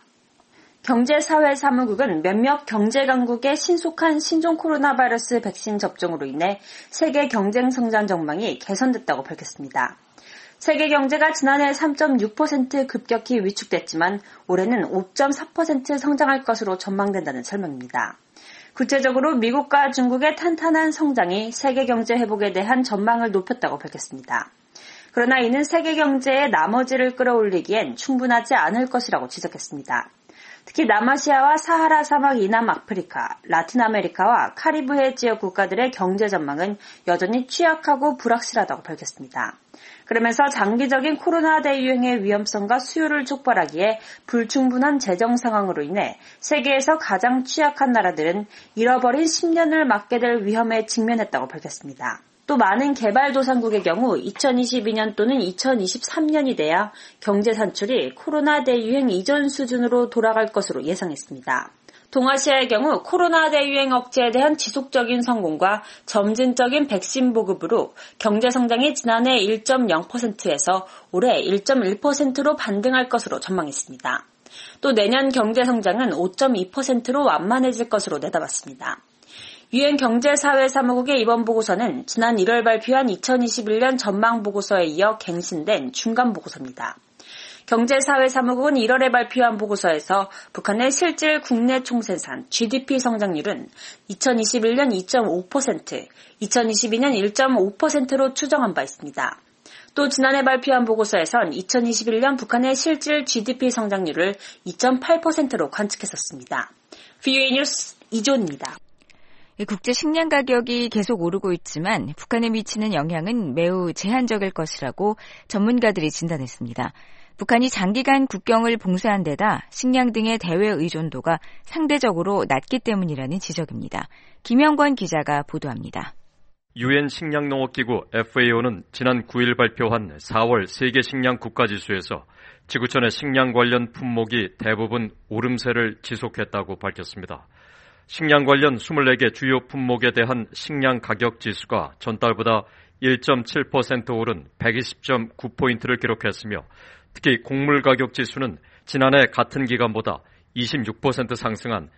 경제사회사무국은 몇몇 경제강국의 신속한 신종 코로나 바이러스 백신 접종으로 인해 세계 경쟁 성장 전망이 개선됐다고 밝혔습니다. 세계 경제가 지난해 3.6% 급격히 위축됐지만 올해는 5.4% 성장할 것으로 전망된다는 설명입니다. 구체적으로 미국과 중국의 탄탄한 성장이 세계 경제 회복에 대한 전망을 높였다고 밝혔습니다. 그러나 이는 세계 경제의 나머지를 끌어올리기엔 충분하지 않을 것이라고 지적했습니다. 특히 남아시아와 사하라 사막 이남 아프리카, 라틴 아메리카와 카리브해 지역 국가들의 경제 전망은 여전히 취약하고 불확실하다고 밝혔습니다. 그러면서 장기적인 코로나 대유행의 위험성과 수요를 촉발하기에 불충분한 재정 상황으로 인해 세계에서 가장 취약한 나라들은 잃어버린 10년을 맞게 될 위험에 직면했다고 밝혔습니다. 또 많은 개발도상국의 경우 2022년 또는 2023년이 돼야 경제 산출이 코로나 대유행 이전 수준으로 돌아갈 것으로 예상했습니다. 동아시아의 경우 코로나 대유행 억제에 대한 지속적인 성공과 점진적인 백신 보급으로 경제 성장이 지난해 1.0%에서 올해 1.1%로 반등할 것으로 전망했습니다. 또 내년 경제 성장은 5.2%로 완만해질 것으로 내다봤습니다. 유엔 경제사회사무국의 이번 보고서는 지난 1월 발표한 2021년 전망 보고서에 이어 갱신된 중간 보고서입니다. 경제사회사무국은 1월에 발표한 보고서에서 북한의 실질 국내 총생산 GDP 성장률은 2021년 2.5%, 2022년 1.5%로 추정한 바 있습니다. 또 지난해 발표한 보고서에선 2021년 북한의 실질 GDP 성장률을 2.8%로 관측했었습니다. VOA 뉴스 이존입니다. 국제 식량 가격이 계속 오르고 있지만 북한에 미치는 영향은 매우 제한적일 것이라고 전문가들이 진단했습니다. 북한이 장기간 국경을 봉쇄한 데다 식량 등의 대외 의존도가 상대적으로 낮기 때문이라는 지적입니다. 김영권 기자가 보도합니다. 유엔 식량농업기구 FAO는 지난 9일 발표한 4월 세계 식량 국가지수에서 지구촌의 식량 관련 품목이 대부분 오름세를 지속했다고 밝혔습니다. 식량 관련 24개 주요 품목에 대한 식량 가격 지수가 전달보다 1.7% 오른 120.9포인트를 기록했으며 특히 곡물 가격 지수는 지난해 같은 기간보다 26% 상승한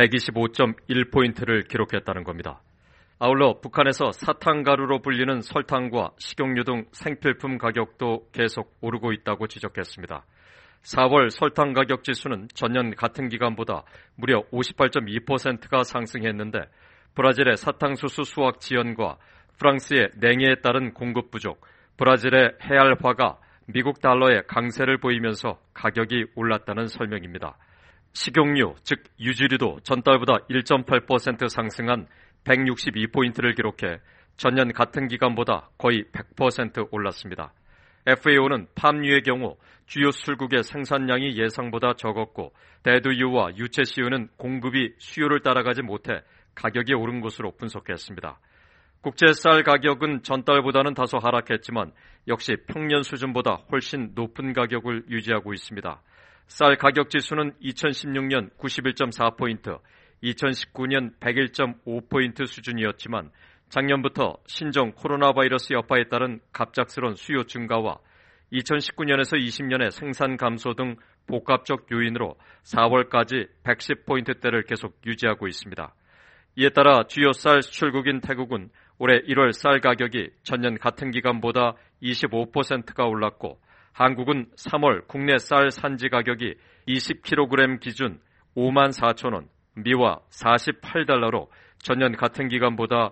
125.1포인트를 기록했다는 겁니다. 아울러 북한에서 사탕가루로 불리는 설탕과 식용유 등 생필품 가격도 계속 오르고 있다고 지적했습니다. 4월 설탕 가격 지수는 전년 같은 기간보다 무려 58.2%가 상승했는데 브라질의 사탕수수 수확 지연과 프랑스의 냉해에 따른 공급 부족, 브라질의 해알화가 미국 달러의 강세를 보이면서 가격이 올랐다는 설명입니다. 식용유, 즉 유지류도 전달보다 1.8% 상승한 162포인트를 기록해 전년 같은 기간보다 거의 100% 올랐습니다. FAO는 팜유의 경우 주요 수출국의 생산량이 예상보다 적었고 대두유와 유채씨유는 공급이 수요를 따라가지 못해 가격이 오른 것으로 분석했습니다. 국제 쌀 가격은 전달보다는 다소 하락했지만 역시 평년 수준보다 훨씬 높은 가격을 유지하고 있습니다. 쌀 가격 지수는 2016년 91.4포인트, 2019년 101.5포인트 수준이었지만 작년부터 신종 코로나 바이러스 여파에 따른 갑작스러운 수요 증가와 2019년에서 20년의 생산 감소 등 복합적 요인으로 4월까지 110포인트대를 계속 유지하고 있습니다. 이에 따라 주요 쌀 수출국인 태국은 올해 1월 쌀 가격이 전년 같은 기간보다 25%가 올랐고 한국은 3월 국내 쌀 산지 가격이 20kg 기준 54,000원, 미화 48달러로 전년 같은 기간보다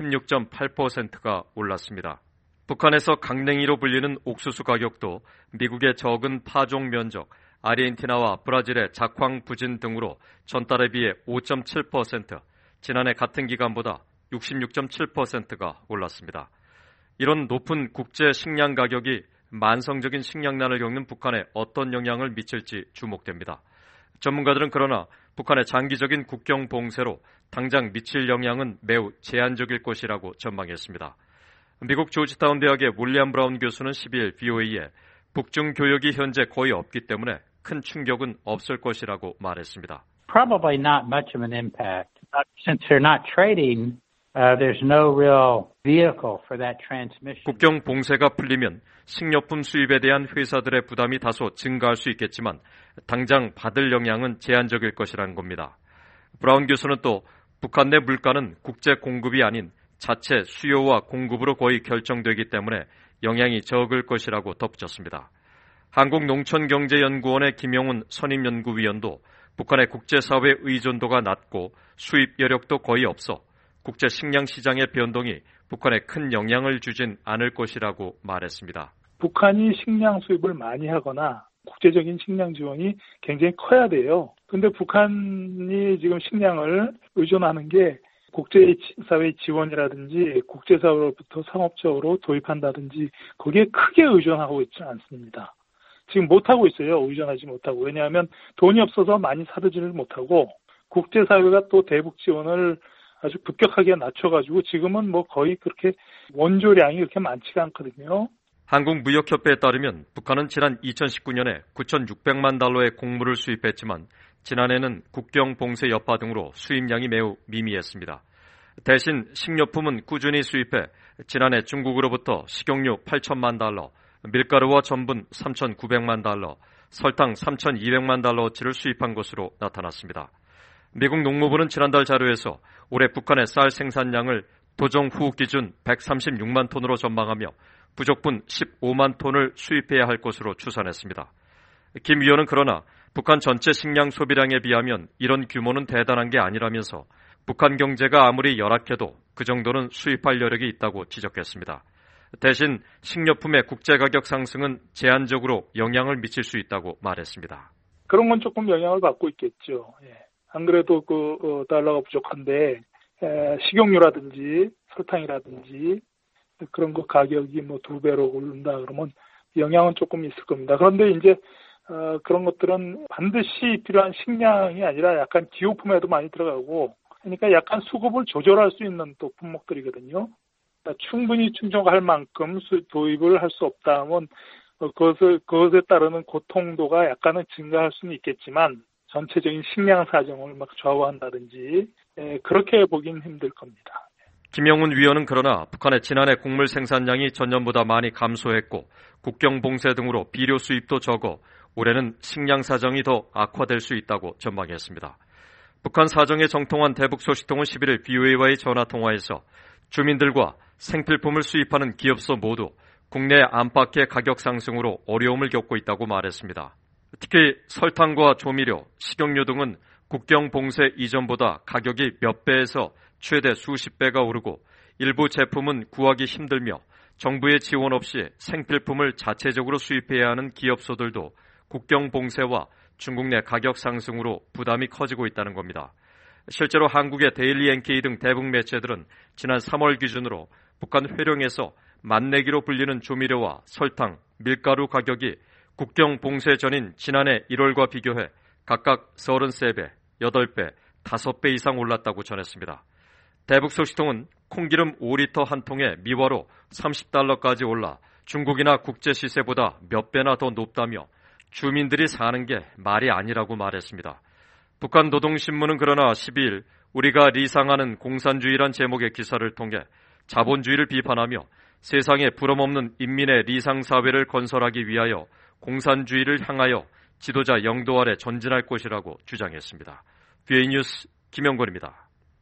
16.8%가 올랐습니다. 북한에서 강냉이로 불리는 옥수수 가격도 미국의 적은 파종 면적, 아르헨티나와 브라질의 작황 부진 등으로 전달에 비해 5.7%, 지난해 같은 기간보다 66.7%가 올랐습니다. 이런 높은 국제 식량 가격이 만성적인 식량난을 겪는 북한에 어떤 영향을 미칠지 주목됩니다. 전문가들은 그러나 북한의 장기적인 국경 봉쇄로 당장 미칠 영향은 매우 제한적일 것이라고 전망했습니다. 미국 조지타운 대학의 윌리엄 브라운 교수는 12일 VOA에 북중 교역이 현재 거의 없기 때문에 큰 충격은 없을 것이라고 말했습니다. Probably not much of an impact. Since they're not trading, there's no real vehicle for that transmission. 국경 봉쇄가 풀리면 식료품 수입에 대한 회사들의 부담이 다소 증가할 수 있겠지만 당장 받을 영향은 제한적일 것이라는 겁니다. 브라운 교수는 또 북한 내 물가는 국제 공급이 아닌 자체 수요와 공급으로 거의 결정되기 때문에 영향이 적을 것이라고 덧붙였습니다. 한국농촌경제연구원의 김영훈 선임연구위원도 북한의 국제사회 의존도가 낮고 수입 여력도 거의 없어 국제 식량 시장의 변동이 북한에 큰 영향을 주진 않을 것이라고 말했습니다. 북한이 식량 수입을 많이 하거나 국제적인 식량 지원이 굉장히 커야 돼요. 그런데 북한이 지금 식량을 의존하는 게 국제사회 지원이라든지 국제사회로부터 상업적으로 도입한다든지 거기에 크게 의존하고 있지 않습니다. 지금 못하고 있어요. 의존하지 못하고. 왜냐하면 돈이 없어서 많이 사들지를 못하고 국제사회가 또 대북 지원을 아주 급격하게 낮춰가지고 지금은 뭐 거의 그렇게 원조량이 그렇게 많지가 않거든요. 한국무역협회에 따르면 북한은 지난 2019년에 9,600만 달러의 곡물을 수입했지만 지난해는 국경 봉쇄 여파 등으로 수입량이 매우 미미했습니다. 대신 식료품은 꾸준히 수입해 지난해 중국으로부터 식용유 8천만 달러, 밀가루와 전분 3,900만 달러, 설탕 3,200만 달러어치를 수입한 것으로 나타났습니다. 미국 농무부는 지난달 자료에서 올해 북한의 쌀 생산량을 도정 후 기준 136만 톤으로 전망하며 부족분 15만 톤을 수입해야 할 것으로 추산했습니다. 김 위원은 그러나 북한 전체 식량 소비량에 비하면 이런 규모는 대단한 게 아니라면서 북한 경제가 아무리 열악해도 그 정도는 수입할 여력이 있다고 지적했습니다. 대신 식료품의 국제가격 상승은 제한적으로 영향을 미칠 수 있다고 말했습니다. 그런 건 조금 영향을 받고 있겠죠. 예. 안 그래도 달러가 부족한데 식용유라든지 설탕이라든지 그런 거 가격이 2배로 오른다 그러면 영향은 조금 있을 겁니다. 그런데 이제 그런 것들은 반드시 필요한 식량이 아니라 약간 기호품에도 많이 들어가고 그러니까 약간 수급을 조절할 수 있는 또 품목들이거든요. 그러니까 충분히 충족할 만큼 도입을 할 수 없다면 그것에 따르는 고통도가 약간은 증가할 수는 있겠지만 전체적인 식량 사정을 막 좌우한다든지 그렇게 보긴 힘들 겁니다. 김영훈 위원은 그러나 북한의 지난해 곡물 생산량이 전년보다 많이 감소했고 국경 봉쇄 등으로 비료 수입도 적어 올해는 식량 사정이 더 악화될 수 있다고 전망했습니다. 북한 사정에 정통한 대북소식통은 11일 BOA와의 전화통화에서 주민들과 생필품을 수입하는 기업소 모두 국내 안팎의 가격 상승으로 어려움을 겪고 있다고 말했습니다. 특히 설탕과 조미료, 식용유 등은 국경 봉쇄 이전보다 가격이 몇 배에서 최대 수십 배가 오르고 일부 제품은 구하기 힘들며 정부의 지원 없이 생필품을 자체적으로 수입해야 하는 기업소들도 국경 봉쇄와 중국 내 가격 상승으로 부담이 커지고 있다는 겁니다. 실제로 한국의 데일리 NK 등 대북 매체들은 지난 3월 기준으로 북한 회령에서 만내기로 불리는 조미료와 설탕, 밀가루 가격이 국경 봉쇄 전인 지난해 1월과 비교해 각각 33배, 8배, 5배 이상 올랐다고 전했습니다. 대북소식통은 콩기름 5리터 한 통에 미화로 $30까지 올라 중국이나 국제 시세보다 몇 배나 더 높다며 주민들이 사는 게 말이 아니라고 말했습니다. 북한 노동신문은 그러나 12일 우리가 리상하는 공산주의란 제목의 기사를 통해 자본주의를 비판하며 세상에 부럼없는 인민의 리상사회를 건설하기 위하여 공산주의를 향하여 지도자 영도 아래 전진할 것이라고 주장했습니다. BOA 뉴스 김영권입니다.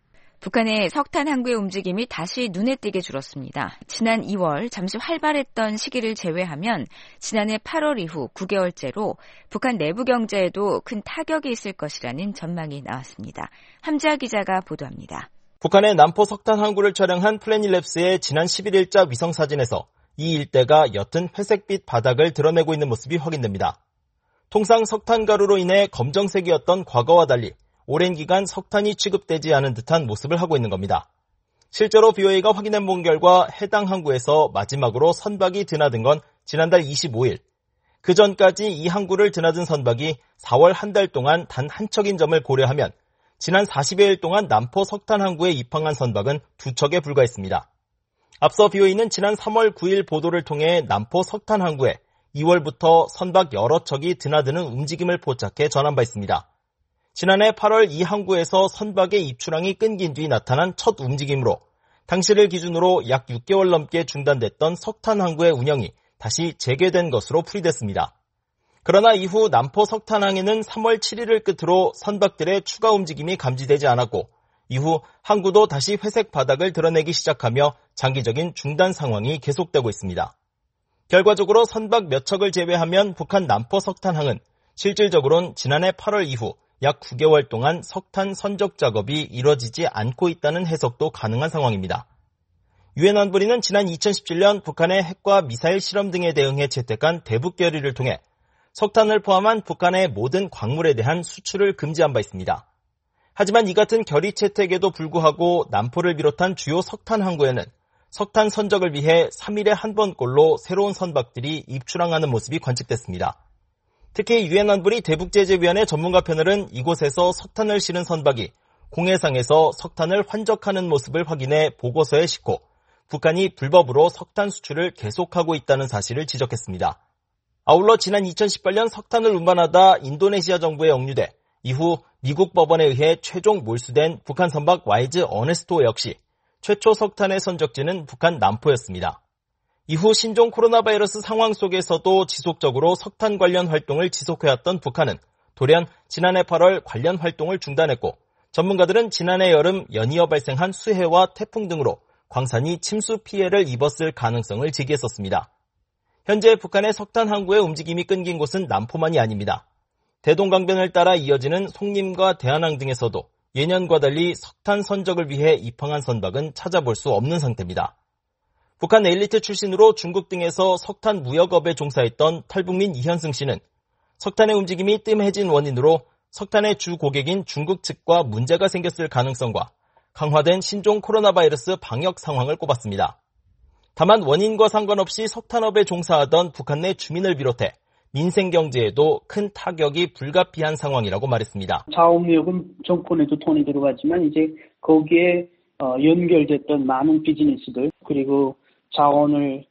북한의 석탄 항구의 움직임이 다시 눈에 띄게 줄었습니다. 지난 2월 잠시 활발했던 시기를 제외하면 지난해 8월 이후 9개월째로 북한 내부 경제에도 큰 타격이 있을 것이라는 전망이 나왔습니다. 함지아 기자가 보도합니다. 북한의 남포 석탄 항구를 촬영한 플래닛랩스의 지난 11일자 위성사진에서 이 일대가 옅은 회색빛 바닥을 드러내고 있는 모습이 확인됩니다. 통상 석탄 가루로 인해 검정색이었던 과거와 달리 오랜 기간 석탄이 취급되지 않은 듯한 모습을 하고 있는 겁니다. 실제로 BOA가 확인해 본 결과 해당 항구에서 마지막으로 선박이 드나든 건 지난달 25일. 그 전까지 이 항구를 드나든 선박이 4월 한 달 동안 단 한 척인 점을 고려하면 지난 40여일 동안 남포 석탄 항구에 입항한 선박은 2척에 불과했습니다. 앞서 BOA는 지난 3월 9일 보도를 통해 남포 석탄 항구에 2월부터 선박 여러 척이 드나드는 움직임을 포착해 전한 바 있습니다. 지난해 8월 이 항구에서 선박의 입출항이 끊긴 뒤 나타난 첫 움직임으로 당시를 기준으로 약 6개월 넘게 중단됐던 석탄 항구의 운영이 다시 재개된 것으로 풀이됐습니다. 그러나 이후 남포 석탄항에는 3월 7일을 끝으로 선박들의 추가 움직임이 감지되지 않았고 이후 항구도 다시 회색 바닥을 드러내기 시작하며 장기적인 중단 상황이 계속되고 있습니다. 결과적으로 선박 몇 척을 제외하면 북한 남포 석탄항은 실질적으로는 지난해 8월 이후 약 9개월 동안 석탄 선적 작업이 이뤄지지 않고 있다는 해석도 가능한 상황입니다. 유엔 안보리는 지난 2017년 북한의 핵과 미사일 실험 등에 대응해 채택한 대북 결의를 통해 석탄을 포함한 북한의 모든 광물에 대한 수출을 금지한 바 있습니다. 하지만 이 같은 결의 채택에도 불구하고 남포를 비롯한 주요 석탄 항구에는 석탄 선적을 위해 3일에 한 번꼴로 새로운 선박들이 입출항하는 모습이 관측됐습니다. 특히 유엔 안보리 대북제재위원회 전문가 패널은 이곳에서 석탄을 실은 선박이 공해상에서 석탄을 환적하는 모습을 확인해 보고서에 싣고 북한이 불법으로 석탄 수출을 계속하고 있다는 사실을 지적했습니다. 아울러 지난 2018년 석탄을 운반하다 인도네시아 정부에 억류돼 이후 미국 법원에 의해 최종 몰수된 북한 선박 와이즈 어네스토 역시 최초 석탄의 선적지는 북한 남포였습니다. 이후 신종 코로나 바이러스 상황 속에서도 지속적으로 석탄 관련 활동을 지속해왔던 북한은 돌연 지난해 8월 관련 활동을 중단했고 전문가들은 지난해 여름 연이어 발생한 수해와 태풍 등으로 광산이 침수 피해를 입었을 가능성을 제기했었습니다. 현재 북한의 석탄 항구의 움직임이 끊긴 곳은 남포만이 아닙니다. 대동강변을 따라 이어지는 송림과 대한항 등에서도 예년과 달리 석탄 선적을 위해 입항한 선박은 찾아볼 수 없는 상태입니다. 북한 엘리트 출신으로 중국 등에서 석탄 무역업에 종사했던 탈북민 이현승 씨는 석탄의 움직임이 뜸해진 원인으로 석탄의 주 고객인 중국 측과 문제가 생겼을 가능성과 강화된 신종 코로나 바이러스 방역 상황을 꼽았습니다. 다만 원인과 상관없이 석탄업에 종사하던 북한 내 주민을 비롯해 민생 경제에도 큰 타격이 불가피한 상황이라고 말했습니다. 자원무역은 정권에도 돈이 들어가지만 이제 거기에 연결됐던 많은 비즈니스들 그리고 자원을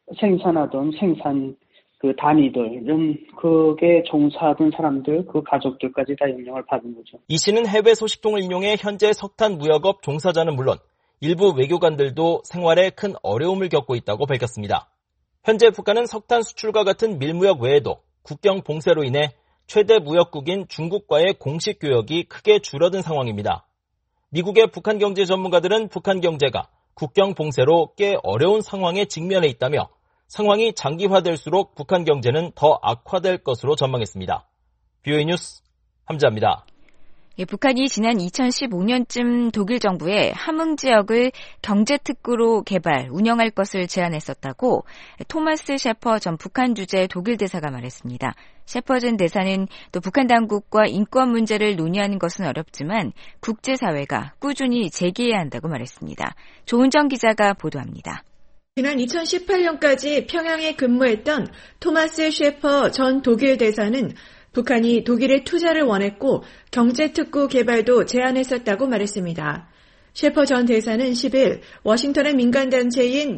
생산하던 생산 그 단위들 이런 그게 종사하던 사람들 그 가족들까지 다 영향을 받은 거죠. 이 씨는 해외 소식통을 인용해 현재 석탄 무역업 종사자는 물론 일부 외교관들도 생활에 큰 어려움을 겪고 있다고 밝혔습니다. 현재 북한은 석탄 수출과 같은 밀무역 외에도 국경 봉쇄로 인해 최대 무역국인 중국과의 공식 교역이 크게 줄어든 상황입니다. 미국의 북한 경제 전문가들은 북한 경제가 국경 봉쇄로 꽤 어려운 상황에 직면해 있다며 상황이 장기화될수록 북한 경제는 더 악화될 것으로 전망했습니다. BOA 뉴스 함자입니다. 북한이 지난 2015년쯤 독일 정부에 함흥 지역을 경제특구로 개발, 운영할 것을 제안했었다고 토마스 셰퍼 전 북한 주재 독일 대사가 말했습니다. 셰퍼 전 대사는 또 북한 당국과 인권 문제를 논의하는 것은 어렵지만 국제사회가 꾸준히 제기해야 한다고 말했습니다. 조은정 기자가 보도합니다. 지난 2018년까지 평양에 근무했던 토마스 셰퍼 전 독일 대사는 북한이 독일에 투자를 원했고 경제특구 개발도 제안했었다고 말했습니다. 셰퍼 전 대사는 10일 워싱턴의 민간단체인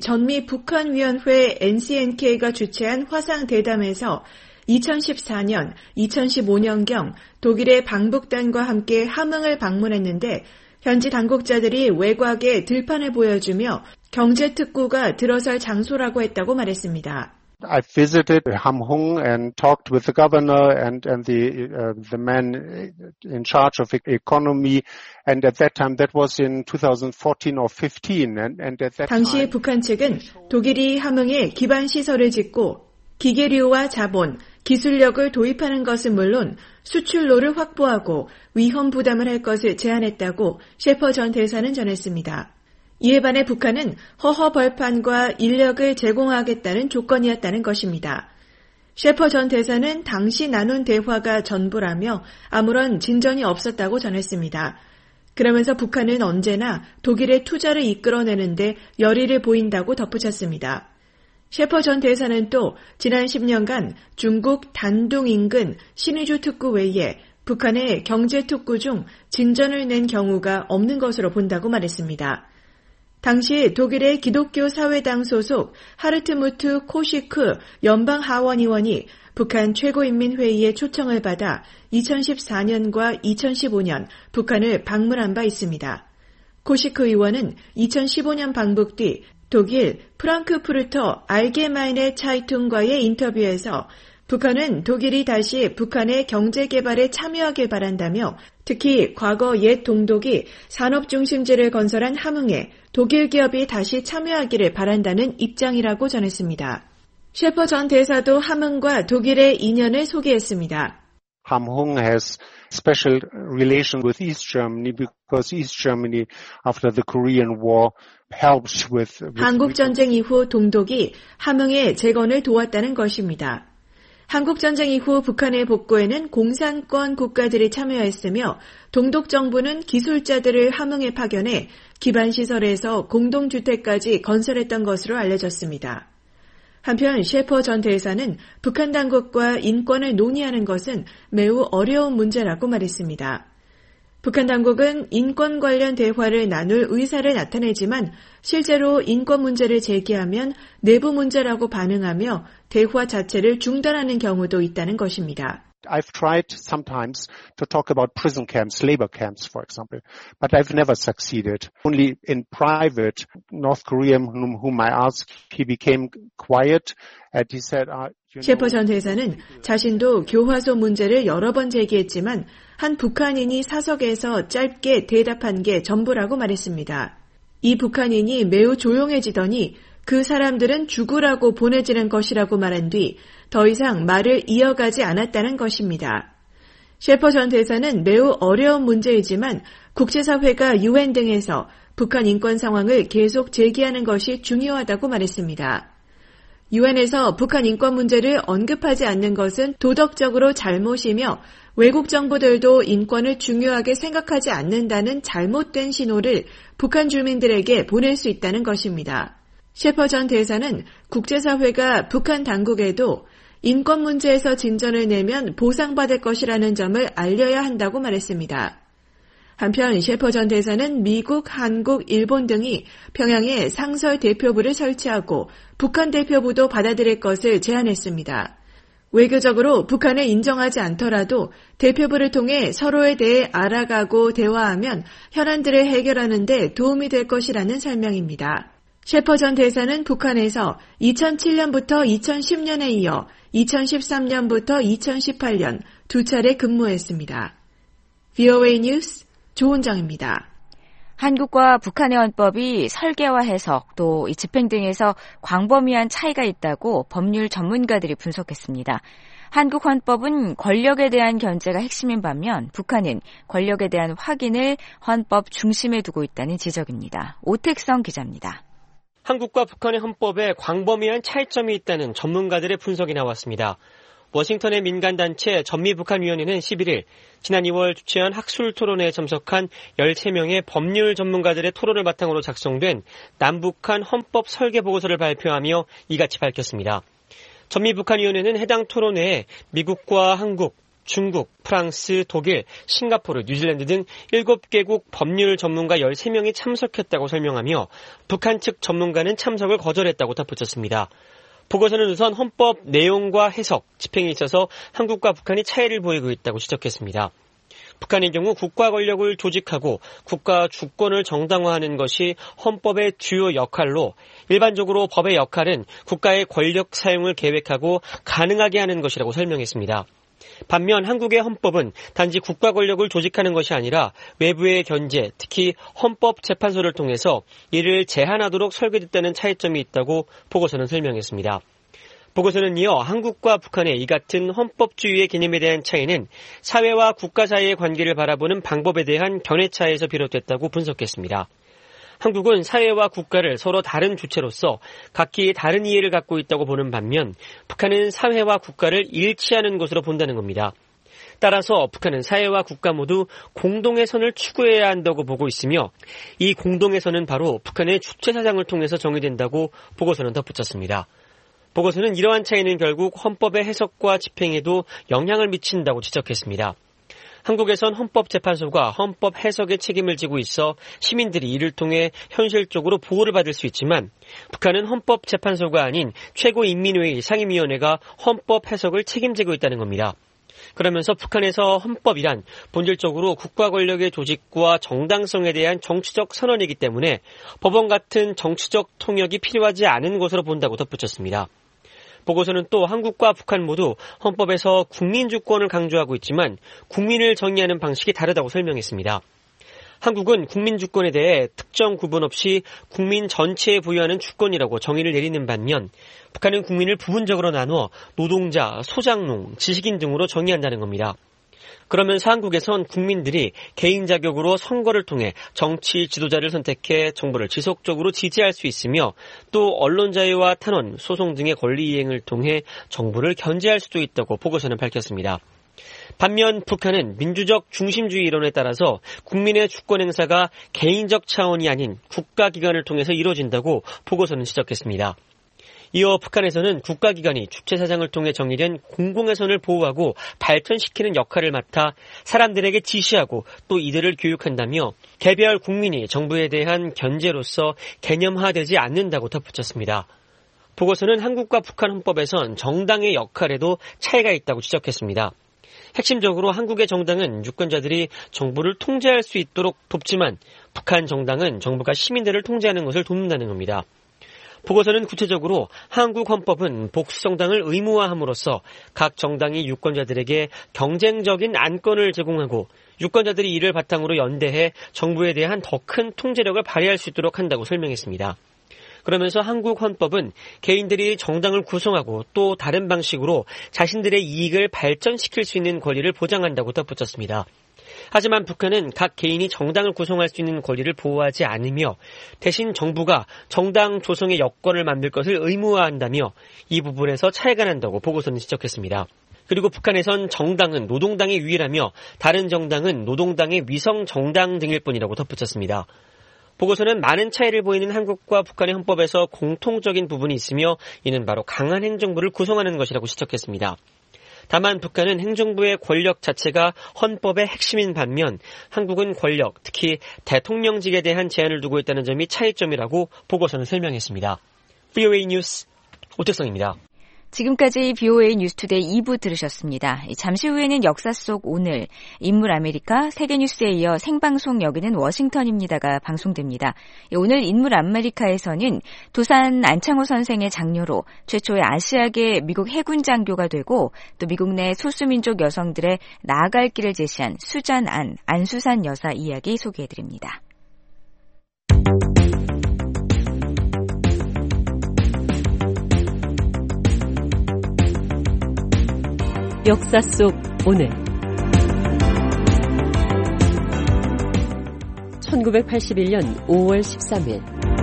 전미북한위원회 NCNK가 주최한 화상대담에서 2014년, 2015년경 독일의 방북단과 함께 함흥을 방문했는데 현지 당국자들이 외곽에 들판을 보여주며 경제특구가 들어설 장소라고 했다고 말했습니다. I visited Hamhung and talked with the governor and the man in charge of economy, and at that time that was in 2014 or 15, and at that 당시 time 북한 측은 독일이 함흥에 기반 시설을 짓고 기계류와 자본, 기술력을 도입하는 것은 물론 수출로를 확보하고 위험 부담을 할 것을 제안했다고 셰퍼 전 대사는 전했습니다. 이에 반해 북한은 허허 벌판과 인력을 제공하겠다는 조건이었다는 것입니다. 셰퍼 전 대사는 당시 나눈 대화가 전부라며 아무런 진전이 없었다고 전했습니다. 그러면서 북한은 언제나 독일의 투자를 이끌어내는데 열의를 보인다고 덧붙였습니다. 셰퍼 전 대사는 또 지난 10년간 중국 단둥 인근 신의주 특구 외에 북한의 경제 특구 중 진전을 낸 경우가 없는 것으로 본다고 말했습니다. 당시 독일의 기독교 사회당 소속 하르트무트 코시크 연방하원의원이 북한 최고인민회의의 초청을 받아 2014년과 2015년 북한을 방문한 바 있습니다. 코시크 의원은 2015년 방북 뒤 독일 프랑크푸르터 알게마이네 차이퉁과의 인터뷰에서 북한은 독일이 다시 북한의 경제개발에 참여하길 바란다며 특히 과거 옛 동독이 산업중심지를 건설한 함흥에 독일 기업이 다시 참여하기를 바란다는 입장이라고 전했습니다. 셰퍼 전 대사도 함흥과 독일의 인연을 소개했습니다. Hamhung has special relation with East Germany because East Germany after the Korean War helped with 한국전쟁 이후 동독이 함흥의 재건을 도왔다는 것입니다. 한국전쟁 이후 북한의 복구에는 공산권 국가들이 참여했으며 동독 정부는 기술자들을 함흥에 파견해 기반시설에서 공동주택까지 건설했던 것으로 알려졌습니다. 한편 셰퍼 전 대사는 북한 당국과 인권을 논의하는 것은 매우 어려운 문제라고 말했습니다. 북한 당국은 인권 관련 대화를 나눌 의사를 나타내지만 실제로 인권 문제를 제기하면 내부 문제라고 반응하며 대화 자체를 중단하는 경우도 있다는 것입니다. I've tried sometimes to talk about prison camps, labor camps, for example, but I've never succeeded. Only in private, North Korean whom I asked, he became quiet and he said, 셰퍼 전 대사는 자신도 교화소 문제를 여러 번 제기했지만 한 북한인이 사석에서 짧게 대답한 게 전부라고 말했습니다. 이 북한인이 매우 조용해지더니 그 사람들은 죽으라고 보내지는 것이라고 말한 뒤 더 이상 말을 이어가지 않았다는 것입니다. 셰퍼 전 대사는 매우 어려운 문제이지만 국제사회가 UN 등에서 북한 인권 상황을 계속 제기하는 것이 중요하다고 말했습니다. 유엔에서 북한 인권 문제를 언급하지 않는 것은 도덕적으로 잘못이며 외국 정부들도 인권을 중요하게 생각하지 않는다는 잘못된 신호를 북한 주민들에게 보낼 수 있다는 것입니다. 셰퍼 전 대사는 국제사회가 북한 당국에도 인권 문제에서 진전을 내면 보상받을 것이라는 점을 알려야 한다고 말했습니다. 한편 셰퍼 전 대사는 미국, 한국, 일본 등이 평양에 상설 대표부를 설치하고 북한 대표부도 받아들일 것을 제안했습니다. 외교적으로 북한을 인정하지 않더라도 대표부를 통해 서로에 대해 알아가고 대화하면 현안들을 해결하는 데 도움이 될 것이라는 설명입니다. 셰퍼 전 대사는 북한에서 2007년부터 2010년에 이어 2013년부터 2018년 두 차례 근무했습니다. VOA 뉴스 조은정입니다. 한국과 북한의 헌법이 설계와 해석 또 집행 등에서 광범위한 차이가 있다고 법률 전문가들이 분석했습니다. 한국 헌법은 권력에 대한 견제가 핵심인 반면 북한은 권력에 대한 확인을 헌법 중심에 두고 있다는 지적입니다. 오택성 기자입니다. 한국과 북한의 헌법에 광범위한 차이점이 있다는 전문가들의 분석이 나왔습니다. 워싱턴의 민간단체 전미북한위원회는 11일 지난 2월 주최한 학술 토론회에 참석한 13명의 법률 전문가들의 토론을 바탕으로 작성된 남북한 헌법 설계 보고서를 발표하며 이같이 밝혔습니다. 전미북한위원회는 해당 토론회에 미국과 한국, 중국, 프랑스, 독일, 싱가포르, 뉴질랜드 등 7개국 법률 전문가 13명이 참석했다고 설명하며 북한 측 전문가는 참석을 거절했다고 덧붙였습니다. 보고서는 우선 헌법 내용과 해석, 집행에 있어서 한국과 북한이 차이를 보이고 있다고 지적했습니다. 북한의 경우 국가 권력을 조직하고 국가 주권을 정당화하는 것이 헌법의 주요 역할로 일반적으로 법의 역할은 국가의 권력 사용을 계획하고 가능하게 하는 것이라고 설명했습니다. 반면 한국의 헌법은 단지 국가 권력을 조직하는 것이 아니라 외부의 견제, 특히 헌법재판소를 통해서 이를 제한하도록 설계됐다는 차이점이 있다고 보고서는 설명했습니다. 보고서는 이어 한국과 북한의 이 같은 헌법주의의 개념에 대한 차이는 사회와 국가 사이의 관계를 바라보는 방법에 대한 견해 차이에서 비롯됐다고 분석했습니다. 한국은 사회와 국가를 서로 다른 주체로서 각기 다른 이해를 갖고 있다고 보는 반면 북한은 사회와 국가를 일치하는 것으로 본다는 겁니다. 따라서 북한은 사회와 국가 모두 공동의 선을 추구해야 한다고 보고 있으며 이 공동의 선은 바로 북한의 주체사상을 통해서 정의된다고 보고서는 덧붙였습니다. 보고서는 이러한 차이는 결국 헌법의 해석과 집행에도 영향을 미친다고 지적했습니다. 한국에선 헌법재판소가 헌법 해석의 책임을 지고 있어 시민들이 이를 통해 현실적으로 보호를 받을 수 있지만 북한은 헌법재판소가 아닌 최고인민회의 상임위원회가 헌법 해석을 책임지고 있다는 겁니다. 그러면서 북한에서 헌법이란 본질적으로 국가 권력의 조직과 정당성에 대한 정치적 선언이기 때문에 법원 같은 정치적 통역이 필요하지 않은 것으로 본다고 덧붙였습니다. 보고서는 또 한국과 북한 모두 헌법에서 국민주권을 강조하고 있지만 국민을 정의하는 방식이 다르다고 설명했습니다. 한국은 국민주권에 대해 특정 구분 없이 국민 전체에 부여하는 주권이라고 정의를 내리는 반면 북한은 국민을 부분적으로 나누어 노동자, 소장농, 지식인 등으로 정의한다는 겁니다. 그러면서 한국에선 국민들이 개인 자격으로 선거를 통해 정치 지도자를 선택해 정부를 지속적으로 지지할 수 있으며 또 언론 자유와 탄원, 소송 등의 권리 이행을 통해 정부를 견제할 수도 있다고 보고서는 밝혔습니다. 반면 북한은 민주적 중심주의 이론에 따라서 국민의 주권 행사가 개인적 차원이 아닌 국가기관을 통해서 이루어진다고 보고서는 지적했습니다. 이어 북한에서는 국가기관이 주체사상을 통해 정의된 공공의 선을 보호하고 발전시키는 역할을 맡아 사람들에게 지시하고 또 이들을 교육한다며 개별 국민이 정부에 대한 견제로서 개념화되지 않는다고 덧붙였습니다. 보고서는 한국과 북한 헌법에선 정당의 역할에도 차이가 있다고 지적했습니다. 핵심적으로 한국의 정당은 유권자들이 정부를 통제할 수 있도록 돕지만 북한 정당은 정부가 시민들을 통제하는 것을 돕는다는 겁니다. 보고서는 구체적으로 한국 헌법은 복수정당을 의무화함으로써 각 정당이 유권자들에게 경쟁적인 안건을 제공하고 유권자들이 이를 바탕으로 연대해 정부에 대한 더 큰 통제력을 발휘할 수 있도록 한다고 설명했습니다. 그러면서 한국 헌법은 개인들이 정당을 구성하고 또 다른 방식으로 자신들의 이익을 발전시킬 수 있는 권리를 보장한다고 덧붙였습니다. 하지만 북한은 각 개인이 정당을 구성할 수 있는 권리를 보호하지 않으며 대신 정부가 정당 조성의 여건을 만들 것을 의무화한다며 이 부분에서 차이가 난다고 보고서는 지적했습니다. 그리고 북한에선 정당은 노동당의 유일하며 다른 정당은 노동당의 위성 정당 등일 뿐이라고 덧붙였습니다. 보고서는 많은 차이를 보이는 한국과 북한의 헌법에서 공통적인 부분이 있으며 이는 바로 강한 행정부를 구성하는 것이라고 지적했습니다. 다만 북한은 행정부의 권력 자체가 헌법의 핵심인 반면 한국은 권력, 특히 대통령직에 대한 제한을 두고 있다는 점이 차이점이라고 보고서는 설명했습니다. VOA 뉴스 오택성입니다. 지금까지 VOA 뉴스투데이 2부 들으셨습니다. 잠시 후에는 역사 속 오늘, 인물 아메리카, 세계뉴스에 이어 생방송 여기는 워싱턴입니다가 방송됩니다. 오늘 인물 아메리카에서는 도산 안창호 선생의 장녀로 최초의 아시아계 미국 해군 장교가 되고 또 미국 내 소수민족 여성들의 나아갈 길을 제시한 수잔 안수산 여사 이야기 소개해드립니다. 역사 속 오늘 1981년 5월 13일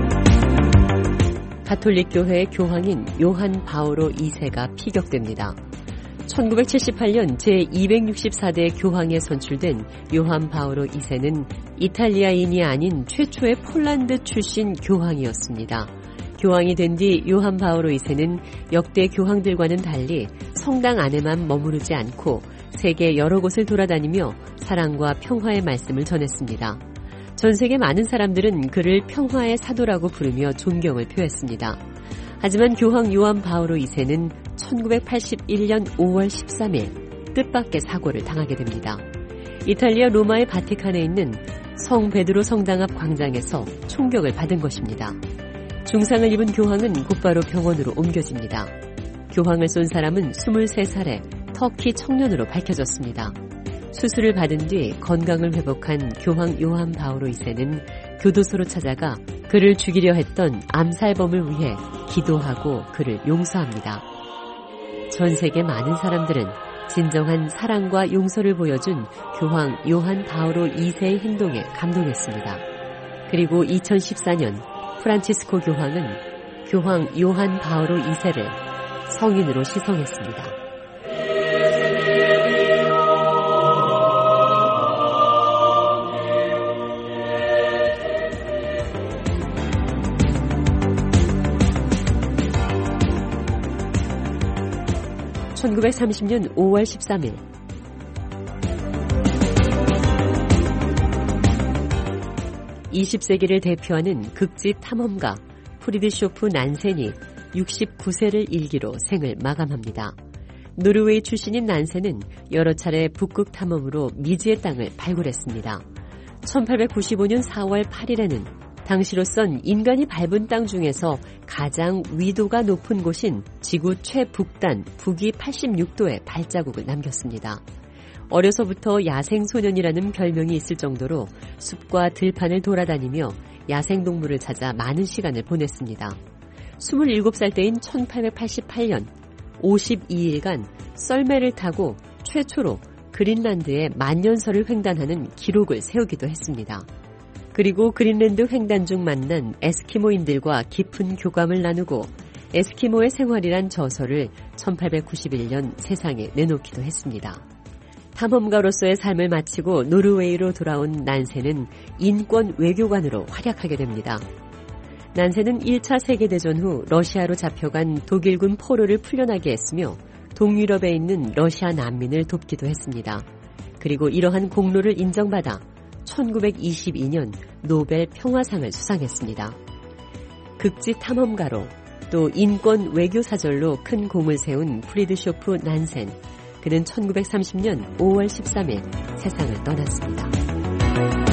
가톨릭 교회의 교황인 요한 바오로 2세가 피격됩니다. 1978년 제264대 교황에 선출된 요한 바오로 2세는 이탈리아인이 아닌 최초의 폴란드 출신 교황이었습니다. 교황이 된 뒤 요한 바오로 2세는 역대 교황들과는 달리 성당 안에만 머무르지 않고 세계 여러 곳을 돌아다니며 사랑과 평화의 말씀을 전했습니다. 전 세계 많은 사람들은 그를 평화의 사도라고 부르며 존경을 표했습니다. 하지만 교황 요한 바오로 2세는 1981년 5월 13일 뜻밖의 사고를 당하게 됩니다. 이탈리아 로마의 바티칸에 있는 성 베드로 성당 앞 광장에서 총격을 받은 것입니다. 중상을 입은 교황은 곧바로 병원으로 옮겨집니다. 교황을 쏜 사람은 23살의 터키 청년으로 밝혀졌습니다. 수술을 받은 뒤 건강을 회복한 교황 요한 바오로 2세는 교도소로 찾아가 그를 죽이려 했던 암살범을 위해 기도하고 그를 용서합니다. 전 세계 많은 사람들은 진정한 사랑과 용서를 보여준 교황 요한 바오로 2세의 행동에 감동했습니다. 그리고 2014년 프란치스코 교황은 교황 요한 바오로 2세를 성인으로 시성했습니다. (1930년 5월 13일) (20세기를) 대표하는 극지 탐험가 프리드쇼프 난센이 69세를 일기로 생을 마감합니다. 노르웨이 출신인 난센은 여러 차례 북극 탐험으로 미지의 땅을 발굴했습니다. 1895년 4월 8일에는 당시로선 인간이 밟은 땅 중에서 가장 위도가 높은 곳인 지구 최북단 북위 86도의 발자국을 남겼습니다. 어려서부터 야생소년이라는 별명이 있을 정도로 숲과 들판을 돌아다니며 야생동물을 찾아 많은 시간을 보냈습니다. 27살 때인 1888년 52일간 썰매를 타고 최초로 그린란드의 만년설을 횡단하는 기록을 세우기도 했습니다. 그리고 그린란드 횡단 중 만난 에스키모인들과 깊은 교감을 나누고 에스키모의 생활이란 저서를 1891년 세상에 내놓기도 했습니다. 탐험가로서의 삶을 마치고 노르웨이로 돌아온 난센은 인권 외교관으로 활약하게 됩니다. 난센은 1차 세계대전 후 러시아로 잡혀간 독일군 포로를 풀려나게 했으며 동유럽에 있는 러시아 난민을 돕기도 했습니다. 그리고 이러한 공로를 인정받아 1922년 노벨 평화상을 수상했습니다. 극지 탐험가로 또 인권 외교사절로 큰 공을 세운 프리드쇼프 난센. 그는 1930년 5월 13일 세상을 떠났습니다.